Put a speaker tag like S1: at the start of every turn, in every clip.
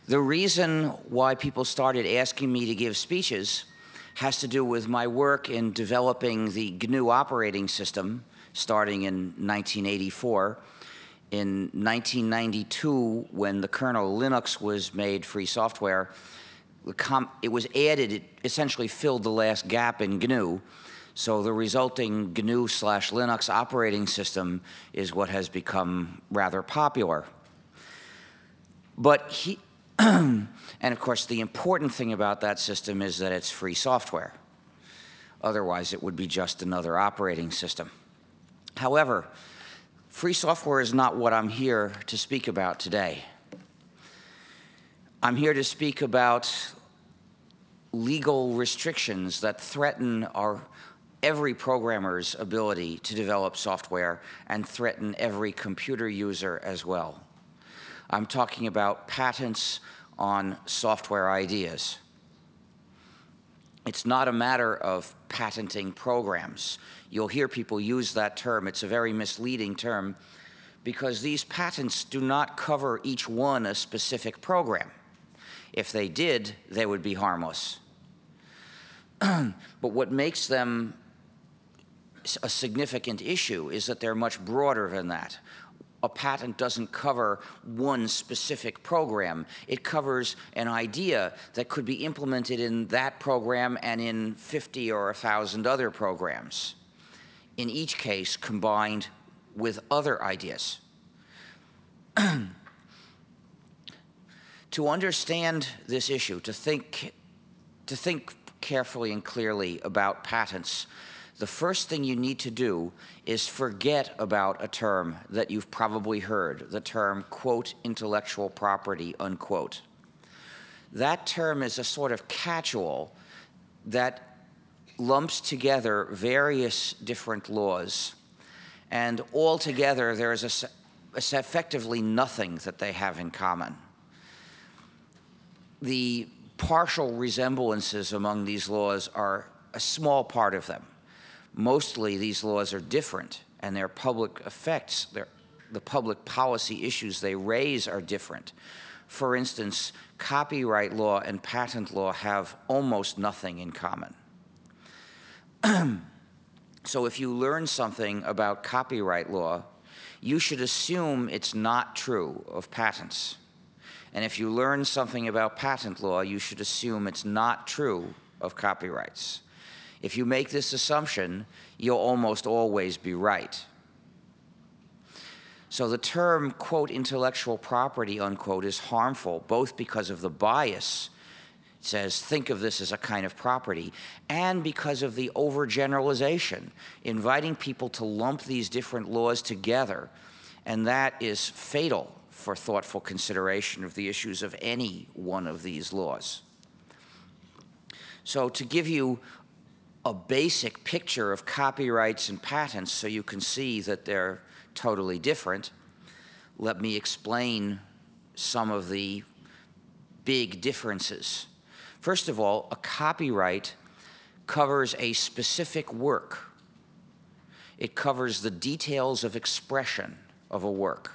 S1: The reason why people started asking me to give speeches has to do with my work in developing the GNU operating system starting in 1984. In 1992, when the kernel Linux was made free software, it was added, it essentially filled the last gap in GNU. So the resulting GNU/Linux operating system is what has become rather popular. And of course, the important thing about that system is that it's free software. Otherwise, it would be just another operating system. However, free software is not what I'm here to speak about today. I'm here to speak about legal restrictions that threaten every programmer's ability to develop software and threaten every computer user as well. I'm talking about patents on software ideas. It's not a matter of patenting programs. You'll hear people use that term. It's a very misleading term because these patents do not cover each one a specific program. If they did, they would be harmless. But what makes them a significant issue is that they're much broader than that. A patent doesn't cover one specific program. It covers an idea that could be implemented in that program and in 50 or 1,000 other programs, in each case combined with other ideas. To understand this issue, to think carefully and clearly about patents, the first thing you need to do is forget about a term that you've probably heard, the term, quote, intellectual property, unquote. That term is a sort of catch-all that lumps together various different laws, and altogether there is effectively nothing that they have in common. The partial resemblances among these laws are a small part of them. Mostly these laws are different, and their public effects, the public policy issues they raise are different. For instance, copyright law and patent law have almost nothing in common. So if you learn something about copyright law, you should assume it's not true of patents. And if you learn something about patent law, you should assume it's not true of copyrights. If you make this assumption, you'll almost always be right. So the term, quote, intellectual property, unquote, is harmful, both because of the bias, it says, think of this as a kind of property, and because of the overgeneralization, inviting people to lump these different laws together, and that is fatal for thoughtful consideration of the issues of any one of these laws. So to give you a basic picture of copyrights and patents so you can see that they're totally different, let me explain some of the big differences. First of all, a copyright covers a specific work. It covers the details of expression of a work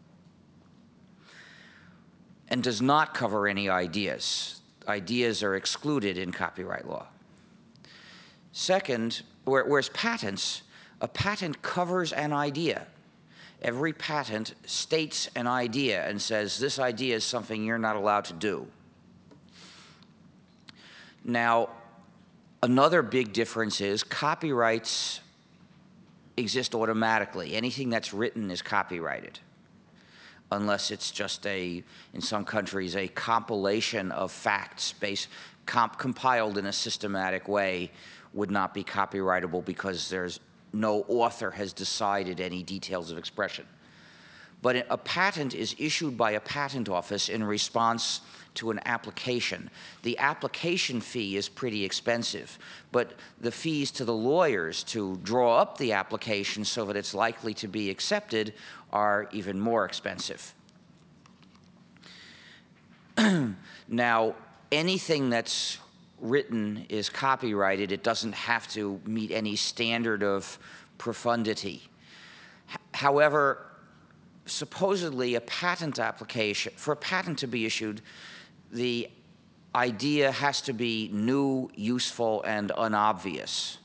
S1: and does not cover any ideas. Ideas are excluded in copyright law. Second, whereas patents, a patent covers an idea. Every patent states an idea and says, this idea is something you're not allowed to do. Now, another big difference is copyrights exist automatically. Anything that's written is copyrighted, unless it's just in some countries, a compilation of facts compiled in a systematic way would not be copyrightable because no author has decided any details of expression. But a patent is issued by a patent office in response to an application. The application fee is pretty expensive, but the fees to the lawyers to draw up the application so that it's likely to be accepted are even more expensive. Now, anything that's written is copyrighted. It doesn't have to meet any standard of profundity. However, supposedly a patent application, for a patent to be issued, the idea has to be new, useful, and unobvious.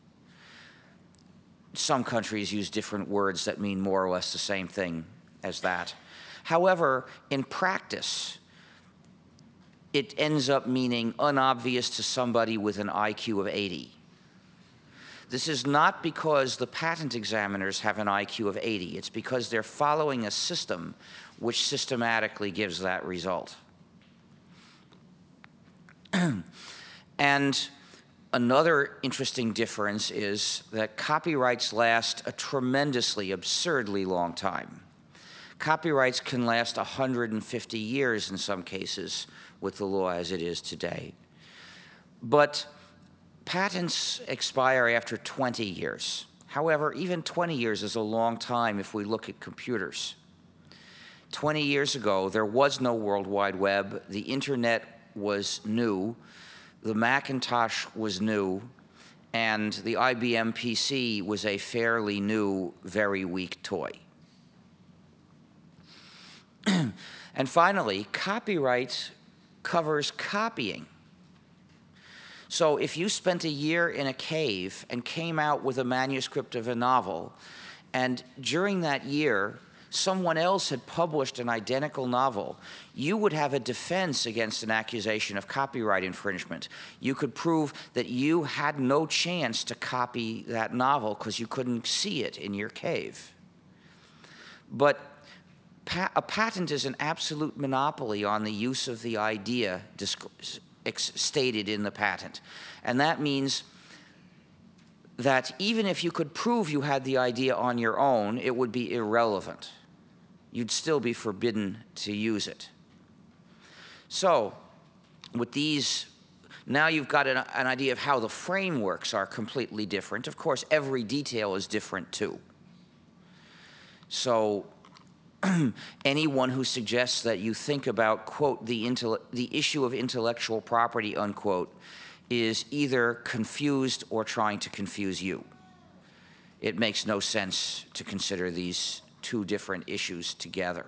S1: Some countries use different words that mean more or less the same thing as that. However, in practice, it ends up meaning unobvious to somebody with an IQ of 80. This is not because the patent examiners have an IQ of 80. It's because they're following a system which systematically gives that result. And another interesting difference is that copyrights last a tremendously, absurdly long time. Copyrights can last 150 years in some cases with the law as it is today. But patents expire after 20 years. However, even 20 years is a long time if we look at computers. 20 years ago, there was no World Wide Web. The internet was new. The Macintosh was new. And the IBM PC was a fairly new, very weak toy. And finally, copyright covers copying. So if you spent a year in a cave and came out with a manuscript of a novel, and during that year, someone else had published an identical novel, you would have a defense against an accusation of copyright infringement. You could prove that you had no chance to copy that novel because you couldn't see it in your cave. But a patent is an absolute monopoly on the use of the idea stated in the patent. And that means that even if you could prove you had the idea on your own, it would be irrelevant. You'd still be forbidden to use it. So, with these, now you've got an idea of how the frameworks are completely different. Of course, every detail is different too. So, anyone who suggests that you think about, quote, the issue of intellectual property, unquote, is either confused or trying to confuse you. It makes no sense to consider these two different issues together.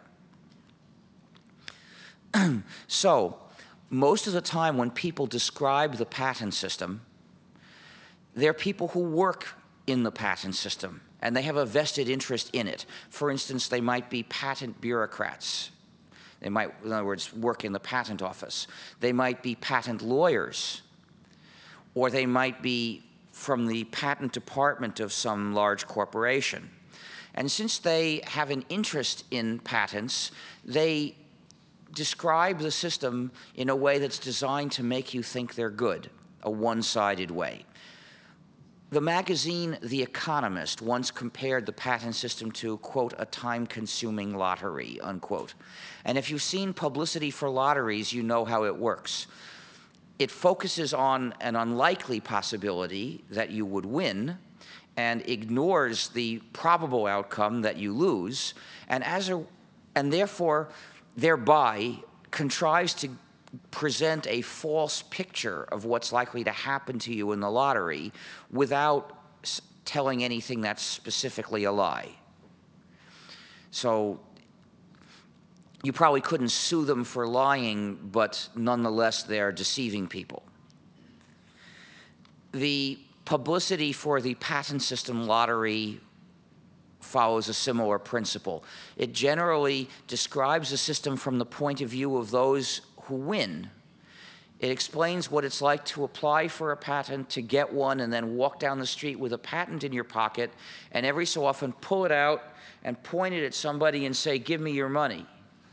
S1: So, most of the time when people describe the patent system, they're people who work in the patent system, and they have a vested interest in it. For instance, they might be patent bureaucrats. They might, in other words, work in the patent office. They might be patent lawyers, or they might be from the patent department of some large corporation. And since they have an interest in patents, they describe the system in a way that's designed to make you think they're good, a one-sided way. The magazine The Economist once compared the patent system to, quote, a time-consuming lottery, unquote. And if you've seen publicity for lotteries, you know how it works. It focuses on an unlikely possibility that you would win and ignores the probable outcome that you lose, and therefore, thereby, contrives to present a false picture of what's likely to happen to you in the lottery without telling anything that's specifically a lie. So you probably couldn't sue them for lying, but nonetheless they're deceiving people. The publicity for the patent system lottery follows a similar principle. It generally describes the system from the point of view of those who win. It explains what it's like to apply for a patent, to get one, and then walk down the street with a patent in your pocket, and every so often pull it out and point it at somebody and say, "Give me your money."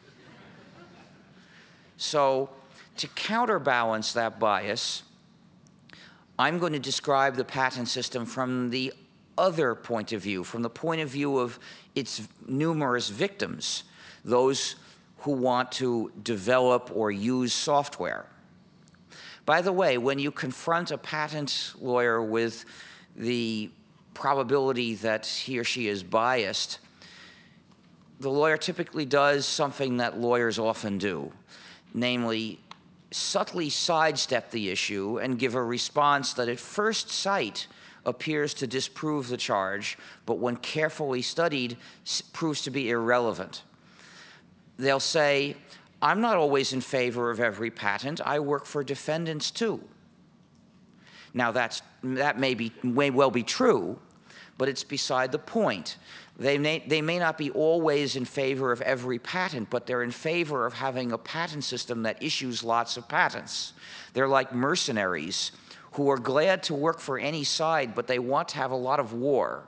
S1: So, to counterbalance that bias, I'm going to describe the patent system from the other point of view, from the point of view of its numerous victims, those who want to develop or use software. By the way, when you confront a patent lawyer with the probability that he or she is biased, the lawyer typically does something that lawyers often do, namely, subtly sidestep the issue and give a response that at first sight appears to disprove the charge, but when carefully studied, proves to be irrelevant. They'll say, I'm not always in favor of every patent. I work for defendants too. Now that may well be true, but it's beside the point. They may not be always in favor of every patent, but they're in favor of having a patent system that issues lots of patents. They're like mercenaries who are glad to work for any side, but they want to have a lot of war.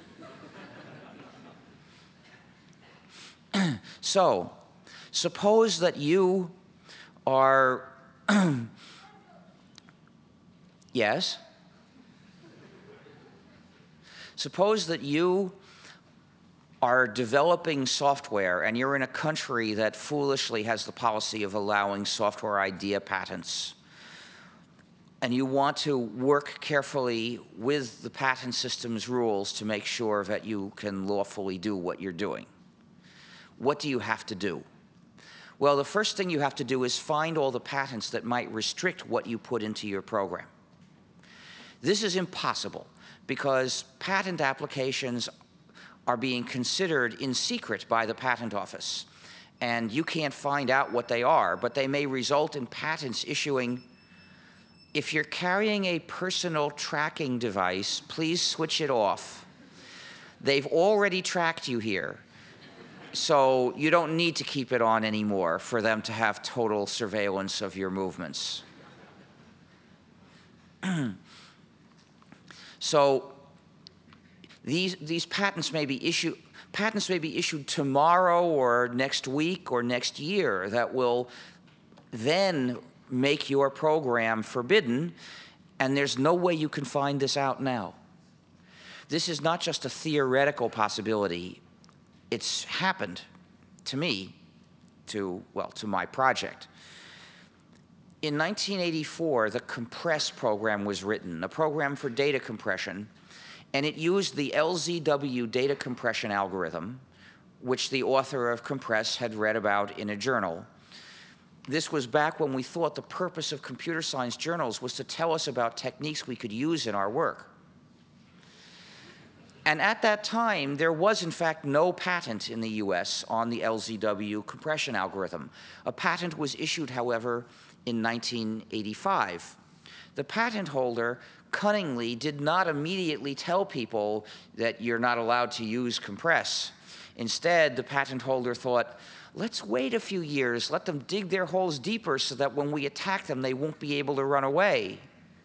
S1: So, suppose that you are, yes? Suppose that you are developing software and you're in a country that foolishly has the policy of allowing software idea patents. And you want to work carefully with the patent system's rules to make sure that you can lawfully do what you're doing. What do you have to do? Well, the first thing you have to do is find all the patents that might restrict what you put into your program. This is impossible because patent applications are being considered in secret by the patent office. And you can't find out what they are, but they may result in patents issuing. If you're carrying a personal tracking device, please switch it off. They've already tracked you here, so you don't need to keep it on anymore for them to have total surveillance of your movements. So these patents may be issued tomorrow or next week or next year that will then make your program forbidden, and there's no way you can find this out now. This is not just a theoretical possibility. It's happened to me, to my project. In 1984, the Compress program was written, a program for data compression, and it used the LZW data compression algorithm, which the author of Compress had read about in a journal. This was back when we thought the purpose of computer science journals was to tell us about techniques we could use in our work. And at that time, there was, in fact, no patent in the US on the LZW compression algorithm. A patent was issued, however, in 1985. The patent holder cunningly did not immediately tell people that you're not allowed to use Compress. Instead, the patent holder thought, let's wait a few years, let them dig their holes deeper so that when we attack them, they won't be able to run away.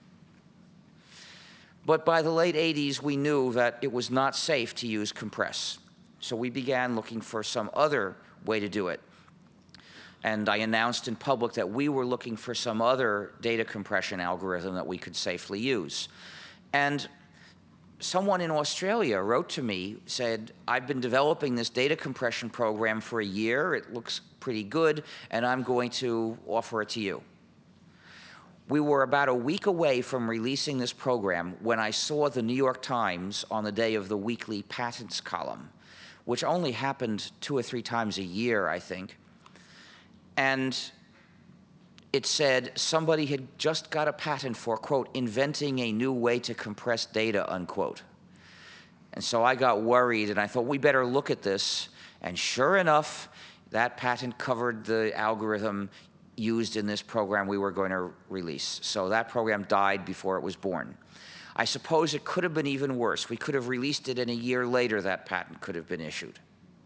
S1: But by the late 80s, we knew that it was not safe to use Compress. So we began looking for some other way to do it. And I announced in public that we were looking for some other data compression algorithm that we could safely use. And someone in Australia wrote to me, said, I've been developing this data compression program for a year. It looks pretty good, and I'm going to offer it to you. We were about a week away from releasing this program when I saw the New York Times on the day of the weekly patents column, which only happened 2 or 3 times a year, I think. And it said somebody had just got a patent for, quote, inventing a new way to compress data, unquote. And so I got worried, and I thought, we better look at this. And sure enough, that patent covered the algorithm used in this program we were going to release. So that program died before it was born. I suppose it could have been even worse. We could have released it, and a year later that patent could have been issued.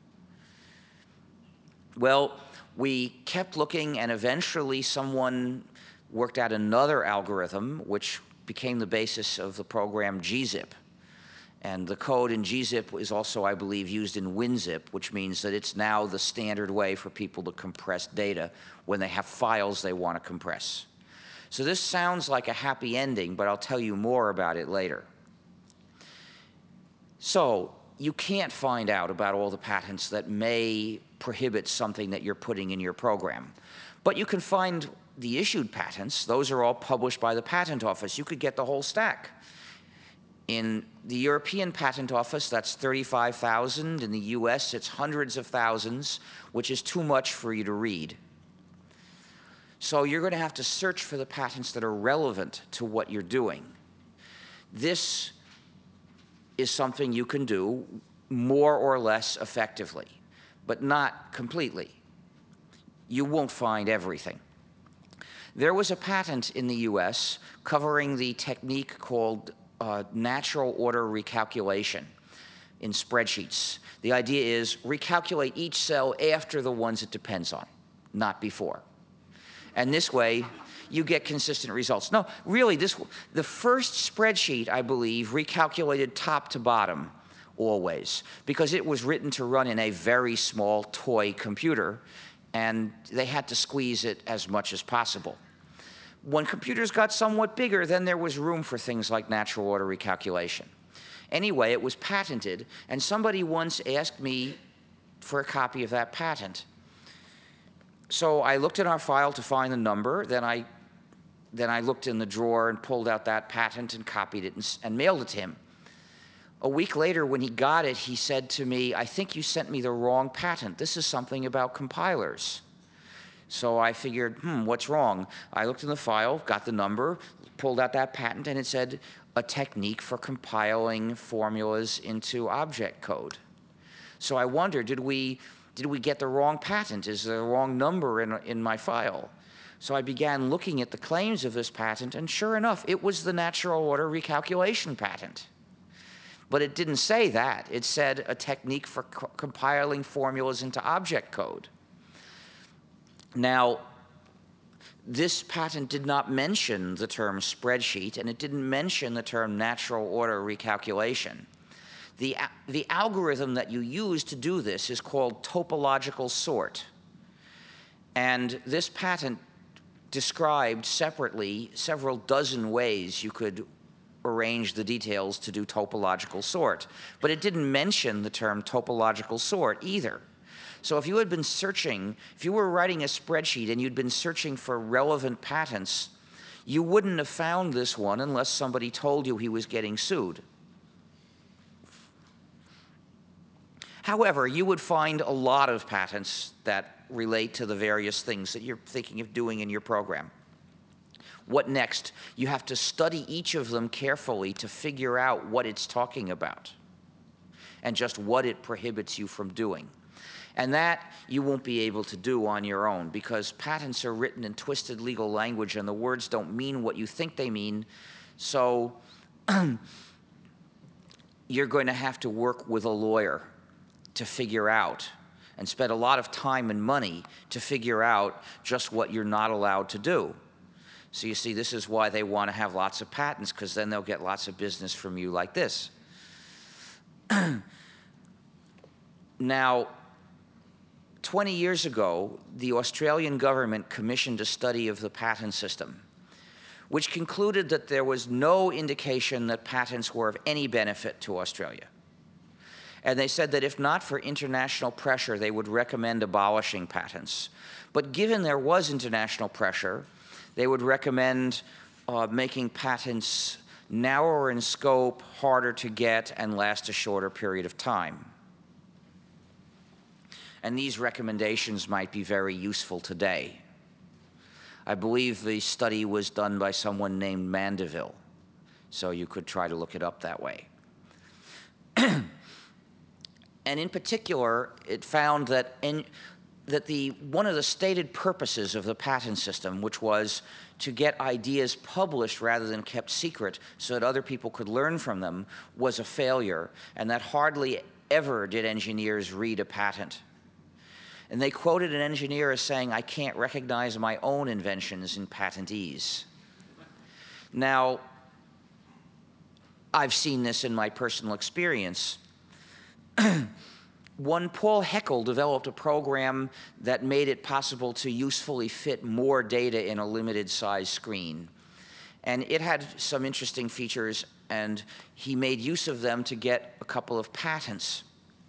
S1: Well, we kept looking, and eventually someone worked out another algorithm which became the basis of the program gzip. And the code in gzip is also, I believe, used in WinZip, which means that it's now the standard way for people to compress data when they have files they want to compress. So this sounds like a happy ending, but I'll tell you more about it later. So you can't find out about all the patents that may prohibit something that you're putting in your program. But you can find the issued patents. Those are all published by the Patent Office. You could get the whole stack. In the European Patent Office, that's 35,000. In the US, it's hundreds of thousands, which is too much for you to read. So you're going to have to search for the patents that are relevant to what you're doing. This is something you can do more or less effectively, but not completely. You won't find everything. There was a patent in the US covering the technique called natural order recalculation in spreadsheets. The idea is recalculate each cell after the ones it depends on, not before. And this way, you get consistent results. No, really, the first spreadsheet, I believe, recalculated top to bottom always, because it was written to run in a very small toy computer, and they had to squeeze it as much as possible. When computers got somewhat bigger, then there was room for things like natural order recalculation. Anyway, it was patented, and somebody once asked me for a copy of that patent. So I looked in our file to find the number, then I looked in the drawer and pulled out that patent and copied it and mailed it to him. A week later, when he got it, he said to me, "I think you sent me the wrong patent. This is something about compilers." So I figured, what's wrong? I looked in the file, got the number, pulled out that patent, and it said, "A technique for compiling formulas into object code." So I wondered, did we get the wrong patent? Is there the wrong number in my file? So I began looking at the claims of this patent, and sure enough, it was the natural order recalculation patent. But it didn't say that. It said a technique for compiling formulas into object code. Now, this patent did not mention the term spreadsheet, and it didn't mention the term natural order recalculation. The algorithm that you use to do this is called topological sort. And this patent described separately several dozen ways you could arrange the details to do topological sort. But it didn't mention the term topological sort either. So if you had been searching, if you were writing a spreadsheet and you'd been searching for relevant patents, you wouldn't have found this one unless somebody told you he was getting sued. However, you would find a lot of patents that relate to the various things that you're thinking of doing in your program. What next? You have to study each of them carefully to figure out what it's talking about and just what it prohibits you from doing. And that you won't be able to do on your own, because patents are written in twisted legal language and the words don't mean what you think they mean. So you're going to have to work with a lawyer to figure out, and spend a lot of time and money to figure out just what you're not allowed to do. So you see, this is why they want to have lots of patents, because then they'll get lots of business from you like this. Now, 20 years ago, the Australian government commissioned a study of the patent system, which concluded that there was no indication that patents were of any benefit to Australia. And they said that if not for international pressure, they would recommend abolishing patents. But given there was international pressure, they would recommend making patents narrower in scope, harder to get, and last a shorter period of time. And these recommendations might be very useful today. I believe the study was done by someone named Mandeville, so you could try to look it up that way. And in particular, it found that one of the stated purposes of the patent system, which was to get ideas published rather than kept secret so that other people could learn from them, was a failure, and that hardly ever did engineers read a patent. And they quoted an engineer as saying, "I can't recognize my own inventions in patentees." Now, I've seen this in my personal experience. Paul Heckel developed a program that made it possible to usefully fit more data in a limited size screen. And it had some interesting features, and he made use of them to get a couple of patents.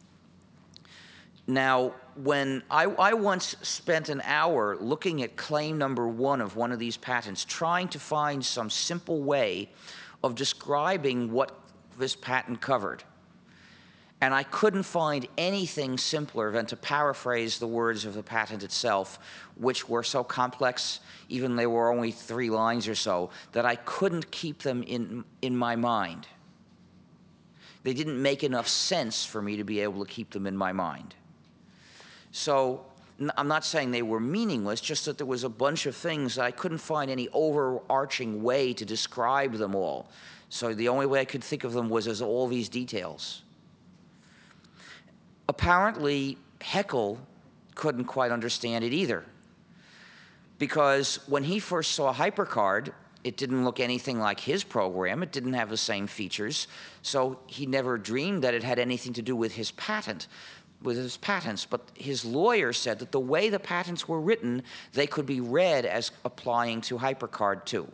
S1: Now, when I once spent an hour looking at claim number 1 of one of these patents, trying to find some simple way of describing what this patent covered. And I couldn't find anything simpler than to paraphrase the words of the patent itself, which were so complex, even they were only 3 lines or so, that I couldn't keep them in my mind. They didn't make enough sense for me to be able to keep them in my mind. So I'm not saying they were meaningless, just that there was a bunch of things that I couldn't find any overarching way to describe them all. So the only way I could think of them was as all these details. Apparently, Haeckel couldn't quite understand it either, because when he first saw HyperCard, it didn't look anything like his program. It didn't have the same features, so he never dreamed that it had anything to do with his patent, with his patents. But his lawyer said that the way the patents were written, they could be read as applying to HyperCard too.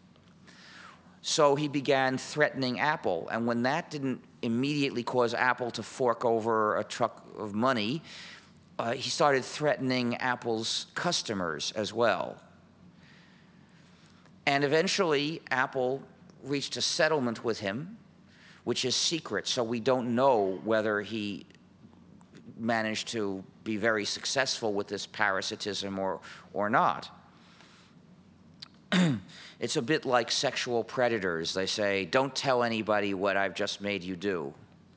S1: So he began threatening Apple, and when that didn't immediately cause Apple to fork over a truck of money, he started threatening Apple's customers as well. And eventually, Apple reached a settlement with him, which is secret, so we don't know whether he managed to be very successful with this parasitism or not. It's a bit like sexual predators. They say, don't tell anybody what I've just made you do.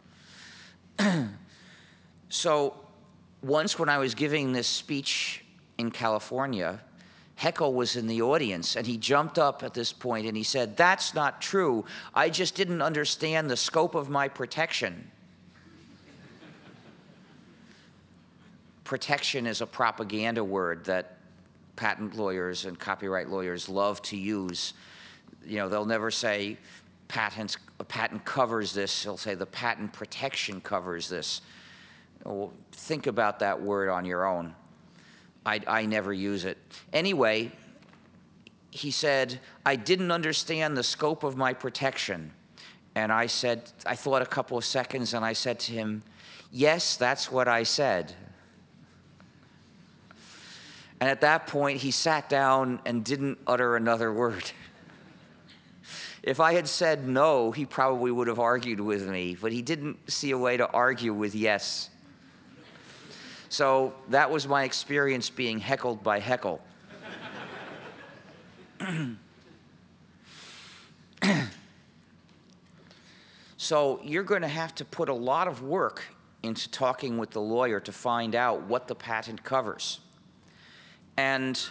S1: So once when I was giving this speech in California, Haeckel was in the audience, and he jumped up at this point and he said, "That's not true. I just didn't understand the scope of my protection." Protection is a propaganda word that patent lawyers and copyright lawyers love to use. You know, they'll never say a patent covers this. They'll say the patent protection covers this. Well, think about that word on your own. I never use it. Anyway, he said, "I didn't understand the scope of my protection." And I thought a couple of seconds, and I said to him, "Yes, that's what I said." And at that point, he sat down and didn't utter another word. If I had said no, he probably would have argued with me, but he didn't see a way to argue with yes. So that was my experience being heckled by Haeckel. So you're going to have to put a lot of work into talking with the lawyer to find out what the patent covers. And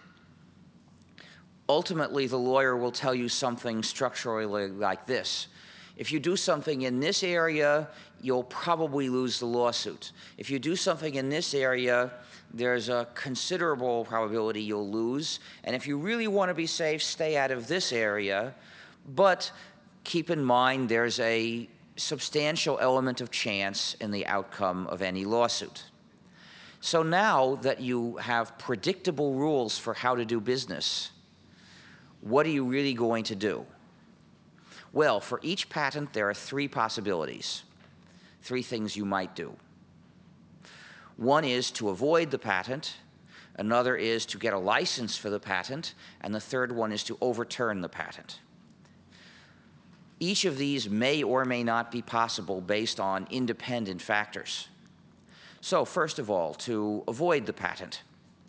S1: ultimately, the lawyer will tell you something structurally like this: if you do something in this area, you'll probably lose the lawsuit. If you do something in this area, there's a considerable probability you'll lose. And if you really want to be safe, stay out of this area. But keep in mind, there's a substantial element of chance in the outcome of any lawsuit. So now that you have predictable rules for how to do business, what are you really going to do? Well, for each patent, there are three possibilities, three things you might do. One is to avoid the patent, another is to get a license for the patent, and the third one is to overturn the patent. Each of these may or may not be possible based on independent factors. So first of all, to avoid the patent.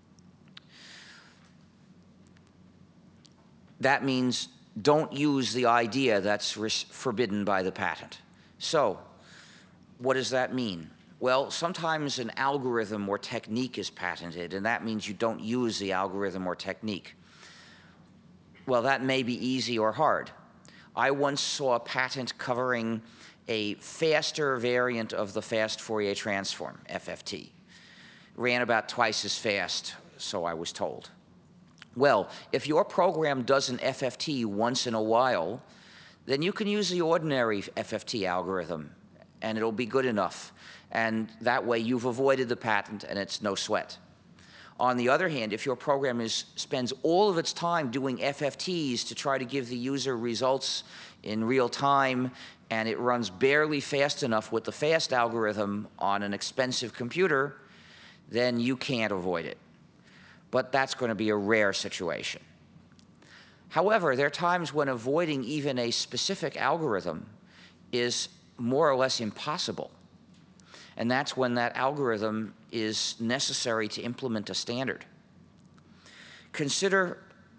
S1: That means don't use the idea that's forbidden by the patent. So what does that mean? Well, sometimes an algorithm or technique is patented, and that means you don't use the algorithm or technique. Well, that may be easy or hard. I once saw a patent covering a faster variant of the fast Fourier transform, FFT. Ran about twice as fast, so I was told. Well, if your program does an FFT once in a while, then you can use the ordinary FFT algorithm, and it'll be good enough. And that way you've avoided the patent, and it's no sweat. On the other hand, if your program spends all of its time doing FFTs to try to give the user results in real time, and it runs barely fast enough with the fast algorithm on an expensive computer, then you can't avoid it. But that's going to be a rare situation. However, there are times when avoiding even a specific algorithm is more or less impossible. And that's when that algorithm is necessary to implement a standard. Consider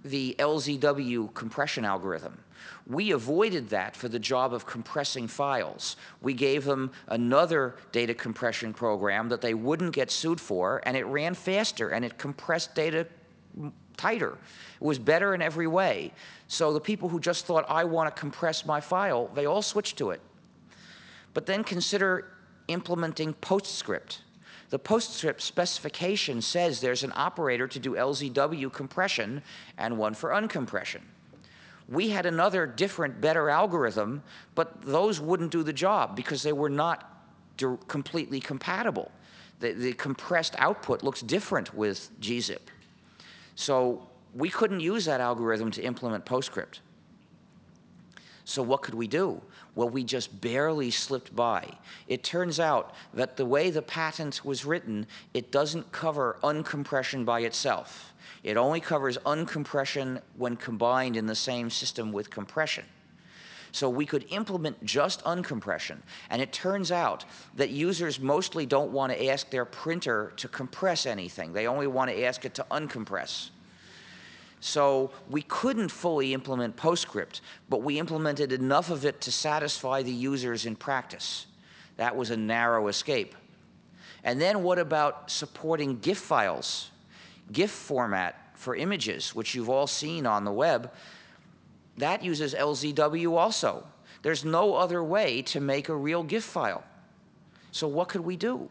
S1: the LZW compression algorithm. We avoided that for the job of compressing files. We gave them another data compression program that they wouldn't get sued for, and it ran faster, and it compressed data tighter. It was better in every way. So the people who just thought, I want to compress my file, they all switched to it. But then consider implementing PostScript. The PostScript specification says there's an operator to do LZW compression and one for uncompression. We had another different, better algorithm, but those wouldn't do the job because they were not completely compatible. The compressed output looks different with gzip. So we couldn't use that algorithm to implement PostScript. So what could we do? Well, we just barely slipped by. It turns out that the way the patent was written, it doesn't cover uncompression by itself. It only covers uncompression when combined in the same system with compression. So we could implement just uncompression. And it turns out that users mostly don't want to ask their printer to compress anything. They only want to ask it to uncompress. So we couldn't fully implement PostScript, but we implemented enough of it to satisfy the users in practice. That was a narrow escape. And then what about supporting GIF files? GIF format for images, which you've all seen on the web, that uses LZW also. There's no other way to make a real GIF file. So what could we do?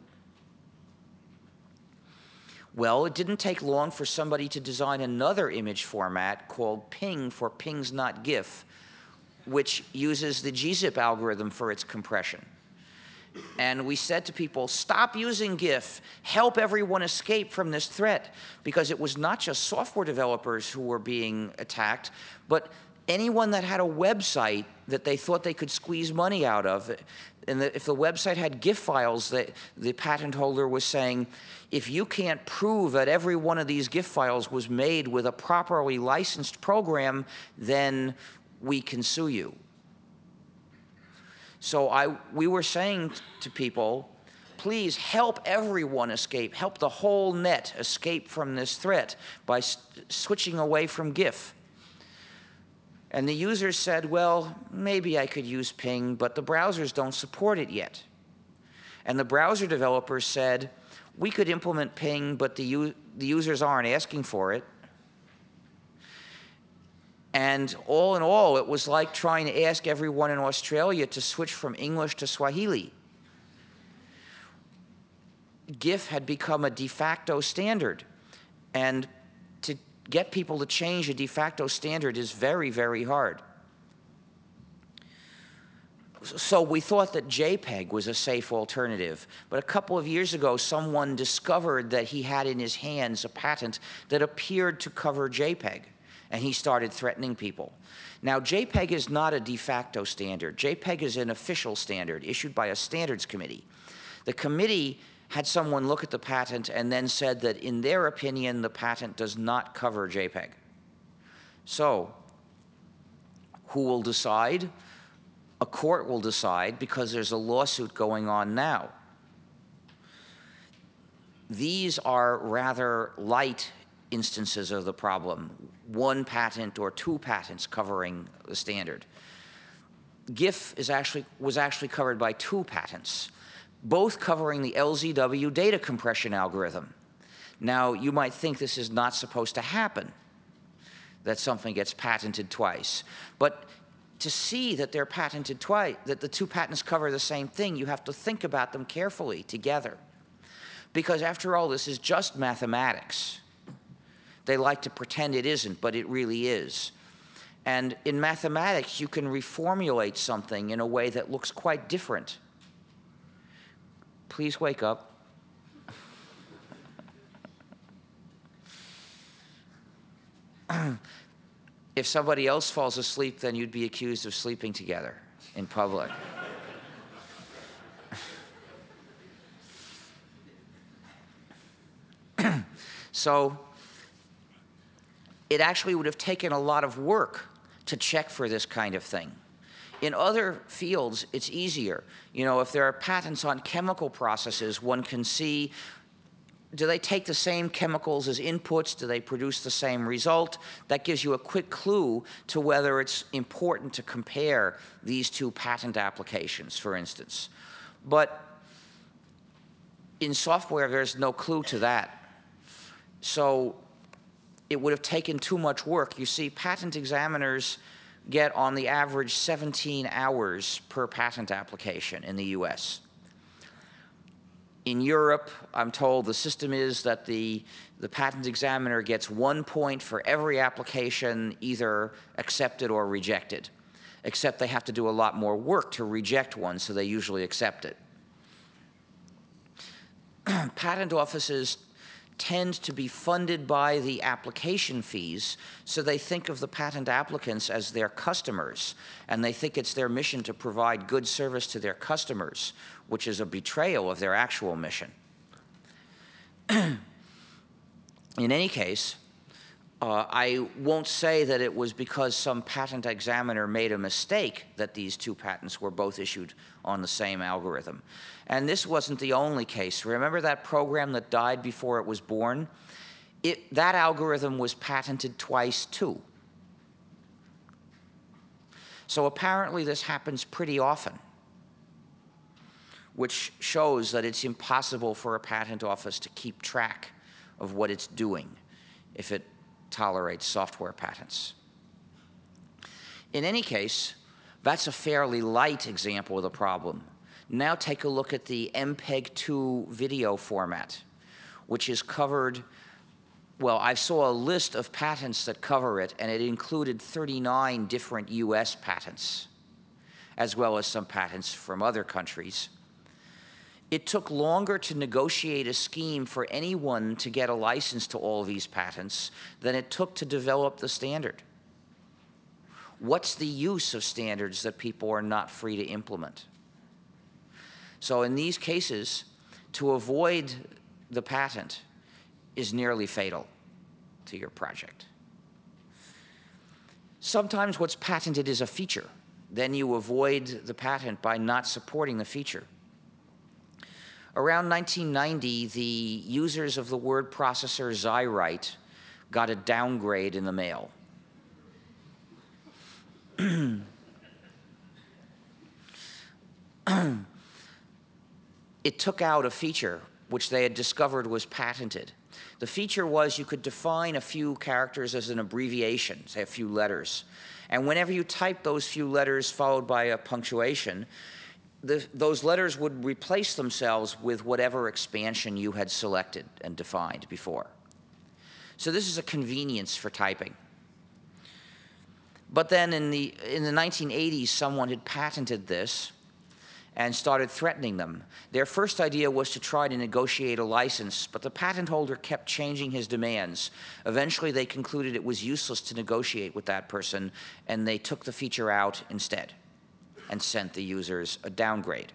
S1: Well, it didn't take long for somebody to design another image format called PNG for Pings Not GIF, which uses the gzip algorithm for its compression. And we said to people, stop using GIF, help everyone escape from this threat, because it was not just software developers who were being attacked, but anyone that had a website that they thought they could squeeze money out of. And if the website had GIF files, the patent holder was saying, if you can't prove that every one of these GIF files was made with a properly licensed program, then we can sue you. So we were saying to people, please help everyone escape, help the whole net escape from this threat by switching away from GIF. And the users said, well, maybe I could use Ping, but the browsers don't support it yet. And the browser developers said, we could implement Ping, but the users aren't asking for it. And all in all, it was like trying to ask everyone in Australia to switch from English to Swahili. GIF had become a de facto standard. And to get people to change a de facto standard is very, very hard. So we thought that JPEG was a safe alternative. But a couple of years ago, someone discovered that he had in his hands a patent that appeared to cover JPEG. And he started threatening people. Now, JPEG is not a de facto standard. JPEG is an official standard issued by a standards committee. The committee had someone look at the patent and then said that, in their opinion, the patent does not cover JPEG. So, who will decide? A court will decide because there's a lawsuit going on now. These are rather light instances of the problem, one patent or two patents covering the standard. GIF was actually covered by two patents, both covering the LZW data compression algorithm. Now, you might think this is not supposed to happen, that something gets patented twice. But to see that they're patented twice, that the two patents cover the same thing, you have to think about them carefully together. Because after all, this is just mathematics. They like to pretend it isn't, but it really is. And in mathematics, you can reformulate something in a way that looks quite different. Please wake up. If somebody else falls asleep, then you'd be accused of sleeping together in public. So it actually would have taken a lot of work to check for this kind of thing. In other fields, it's easier. You know, if there are patents on chemical processes, one can see do they take the same chemicals as inputs? Do they produce the same result? That gives you a quick clue to whether it's important to compare these two patent applications, for instance. But in software, there's no clue to that. So it would have taken too much work. You see, patent examiners get on the average 17 hours per patent application in the US. In Europe, I'm told the system is that the patent examiner gets 1 point for every application either accepted or rejected, except they have to do a lot more work to reject one, so they usually accept it. Patent offices tend to be funded by the application fees, so they think of the patent applicants as their customers, and they think it's their mission to provide good service to their customers, which is a betrayal of their actual mission. In any case, I won't say that it was because some patent examiner made a mistake that these two patents were both issued on the same algorithm. And this wasn't the only case. Remember that program that died before it was born? That algorithm was patented twice, too. So apparently this happens pretty often, which shows that it's impossible for a patent office to keep track of what it's doing if it tolerates software patents. In any case, that's a fairly light example of the problem. Now take a look at the MPEG-2 video format, which is covered, well, I saw a list of patents that cover it, and it included 39 different US patents, as well as some patents from other countries. It took longer to negotiate a scheme for anyone to get a license to all these patents than it took to develop the standard. What's the use of standards that people are not free to implement? So in these cases, to avoid the patent is nearly fatal to your project. Sometimes what's patented is a feature. Then you avoid the patent by not supporting the feature. Around 1990, the users of the word processor Xywrite got a downgrade in the mail. It took out a feature which they had discovered was patented. The feature was you could define a few characters as an abbreviation, say a few letters. And whenever you typed those few letters followed by a punctuation, those letters would replace themselves with whatever expansion you had selected and defined before. So this is a convenience for typing. But then in the 1980s, someone had patented this and started threatening them. Their first idea was to try to negotiate a license, but the patent holder kept changing his demands. Eventually, they concluded it was useless to negotiate with that person, and they took the feature out instead and sent the users a downgrade.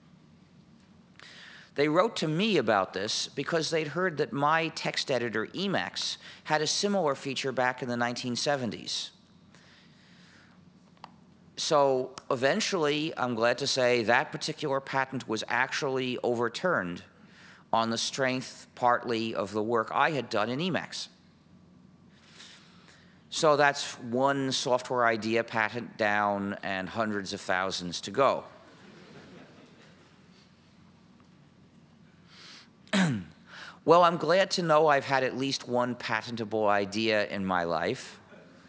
S1: They wrote to me about this because they'd heard that my text editor, Emacs, had a similar feature back in the 1970s. So eventually, I'm glad to say, that particular patent was actually overturned on the strength, partly, of the work I had done in Emacs. So that's one software idea patent down and hundreds of thousands to go. Well, I'm glad to know I've had at least one patentable idea in my life,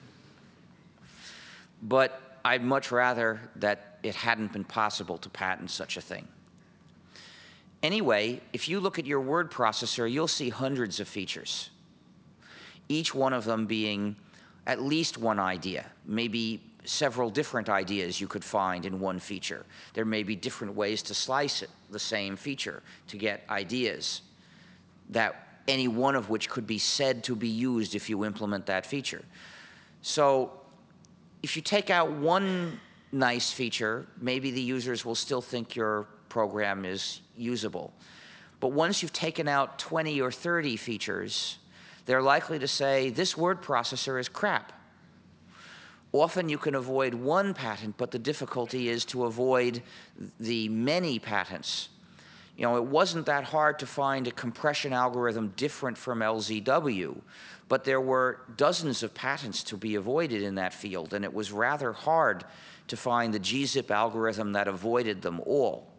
S1: but I'd much rather that it hadn't been possible to patent such a thing. Anyway, if you look at your word processor, you'll see hundreds of features, each one of them being at least one idea, maybe several different ideas you could find in one feature. There may be different ways to slice it, the same feature, to get ideas, that any one of which could be said to be used if you implement that feature. So if you take out one nice feature, maybe the users will still think your program is usable. But once you've taken out 20 or 30 features, they're likely to say, this word processor is crap. Often you can avoid one patent, but the difficulty is to avoid the many patents. You know, it wasn't that hard to find a compression algorithm different from LZW, but there were dozens of patents to be avoided in that field, and it was rather hard to find the gzip algorithm that avoided them all.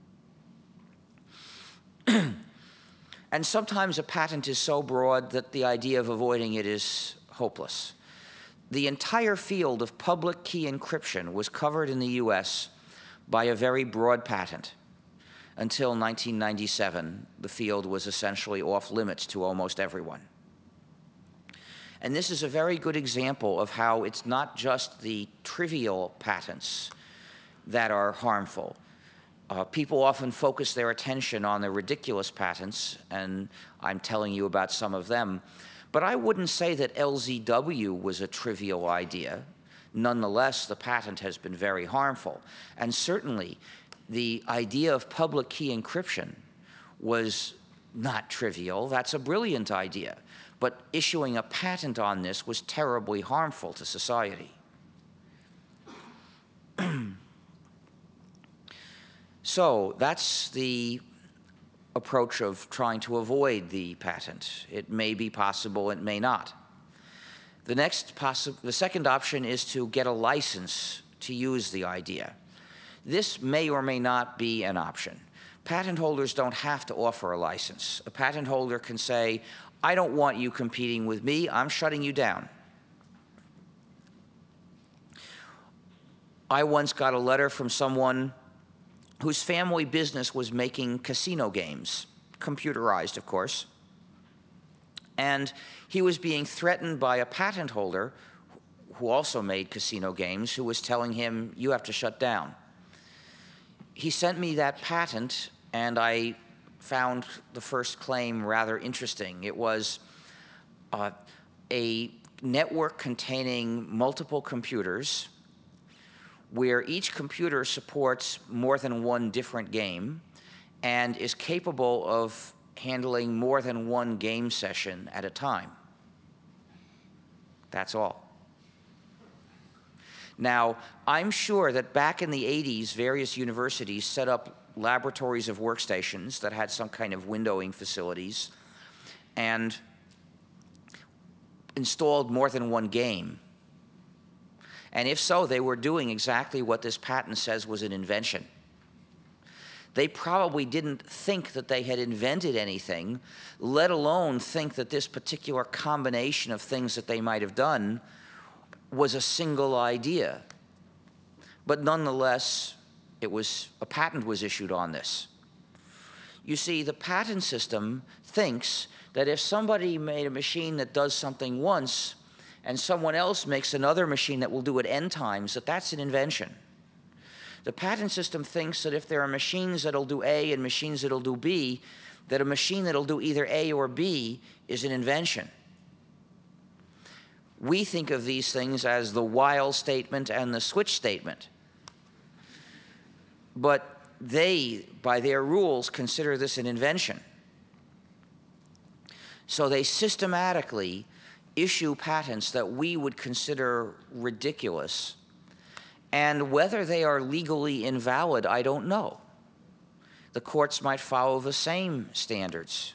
S1: And sometimes a patent is so broad that the idea of avoiding it is hopeless. The entire field of public key encryption was covered in the US by a very broad patent. Until 1997, the field was essentially off limits to almost everyone. And this is a very good example of how it's not just the trivial patents that are harmful. People often focus their attention on the ridiculous patents, and I'm telling you about some of them. But I wouldn't say that LZW was a trivial idea. Nonetheless, the patent has been very harmful. And certainly, the idea of public key encryption was not trivial. That's a brilliant idea. But issuing a patent on this was terribly harmful to society. So that's the approach of trying to avoid the patent. It may be possible, it may not. The second option is to get a license to use the idea. This may or may not be an option. Patent holders don't have to offer a license. A patent holder can say, I don't want you competing with me, I'm shutting you down. I once got a letter from someone whose family business was making casino games, computerized, of course. And he was being threatened by a patent holder who also made casino games, who was telling him, you have to shut down. He sent me that patent, and I found the first claim rather interesting. It was a network containing multiple computers where each computer supports more than one different game and is capable of handling more than one game session at a time. That's all. Now, I'm sure that back in the 80s, various universities set up laboratories of workstations that had some kind of windowing facilities and installed more than one game. And if so, they were doing exactly what this patent says was an invention. They probably didn't think that they had invented anything, let alone think that this particular combination of things that they might have done was a single idea. But nonetheless, a patent was issued on this. You see, the patent system thinks that if somebody made a machine that does something once, and someone else makes another machine that will do it n times, that's an invention. The patent system thinks that if there are machines that'll do A and machines that'll do B, that a machine that'll do either A or B is an invention. We think of these things as the while statement and the switch statement. But they, by their rules, consider this an invention. So they systematically issue patents that we would consider ridiculous, and whether they are legally invalid, I don't know. The courts might follow the same standards.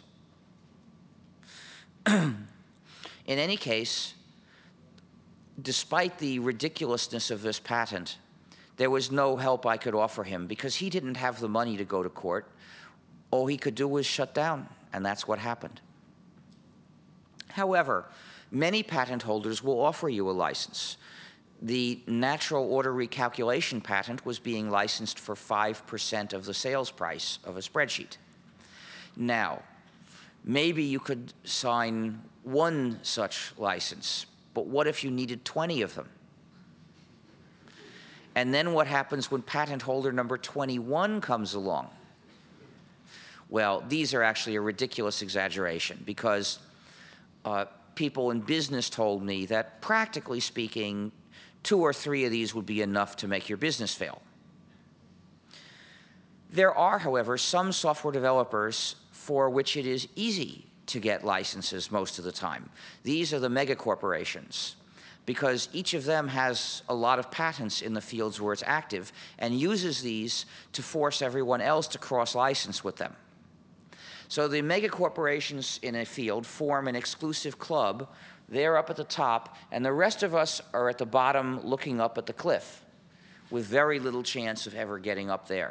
S1: In any case, despite the ridiculousness of this patent, there was no help I could offer him because he didn't have the money to go to court. All he could do was shut down, and that's what happened. However, many patent holders will offer you a license. The natural order recalculation patent was being licensed for 5% of the sales price of a spreadsheet. Now, maybe you could sign one such license, but what if you needed 20 of them? And then what happens when patent holder number 21 comes along? Well, these are actually a ridiculous exaggeration because people in business told me that, practically speaking, 2 or 3 of these would be enough to make your business fail. There are, however, some software developers for which it is easy to get licenses most of the time. These are the mega corporations. because each of them has a lot of patents in the fields where it's active and uses these to force everyone else to cross-license with them. So the mega corporations in a field form an exclusive club. They're up at the top, and the rest of us are at the bottom looking up at the cliff with very little chance of ever getting up there.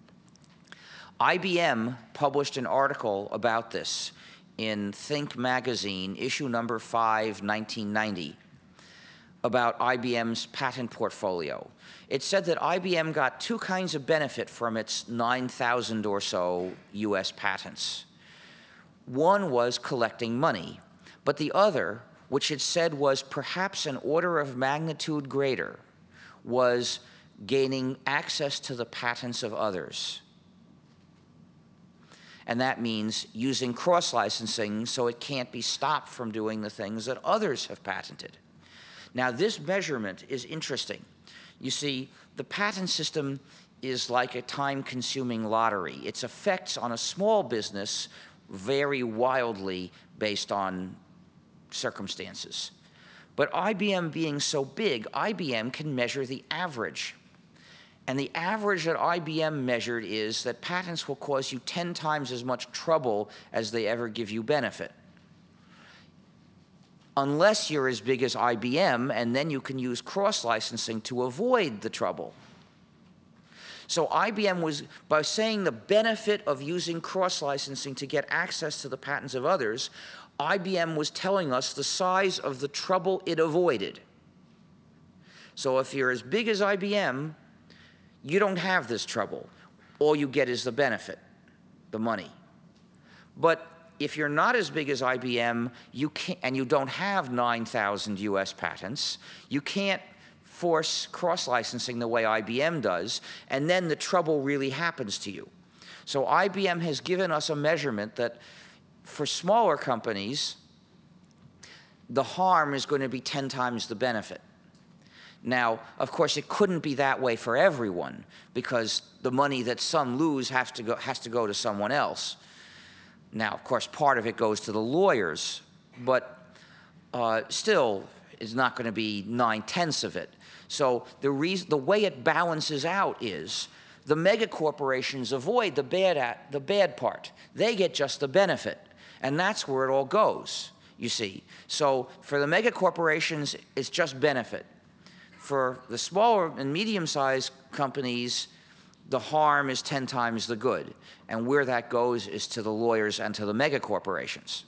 S1: IBM published an article about this in Think magazine, issue number 5, 1990, about IBM's patent portfolio. It said that IBM got two kinds of benefit from its 9,000 or so US patents. One was collecting money, but the other, which it said was perhaps an order of magnitude greater, was gaining access to the patents of others. And that means using cross-licensing so it can't be stopped from doing the things that others have patented. Now, this measurement is interesting. You see, the patent system is like a time-consuming lottery. Its effects on a small business vary wildly based on circumstances. But IBM being so big, IBM can measure the average. And the average that IBM measured is that patents will cause you 10 times as much trouble as they ever give you benefit. Unless you're as big as IBM, and then you can use cross-licensing to avoid the trouble. So IBM was, by saying the benefit of using cross-licensing to get access to the patents of others, IBM was telling us the size of the trouble it avoided. So if you're as big as IBM, you don't have this trouble. All you get is the benefit, the money. But if you're not as big as IBM, and you don't have 9,000 US patents, you can't force cross-licensing the way IBM does, and then the trouble really happens to you. So IBM has given us a measurement that for smaller companies, the harm is going to be 10 times the benefit. Now, of course, it couldn't be that way for everyone, because the money that some lose has to go to someone else. Now, of course, part of it goes to the lawyers, but still is not going to be 9/10 of it. So the way it balances out is the mega corporations avoid the bad part. They get just the benefit, and that's where it all goes, you see. So for the mega corporations, it's just benefit. For the smaller and medium-sized companies, the harm is 10 times the good, and where that goes is to the lawyers and to the mega corporations.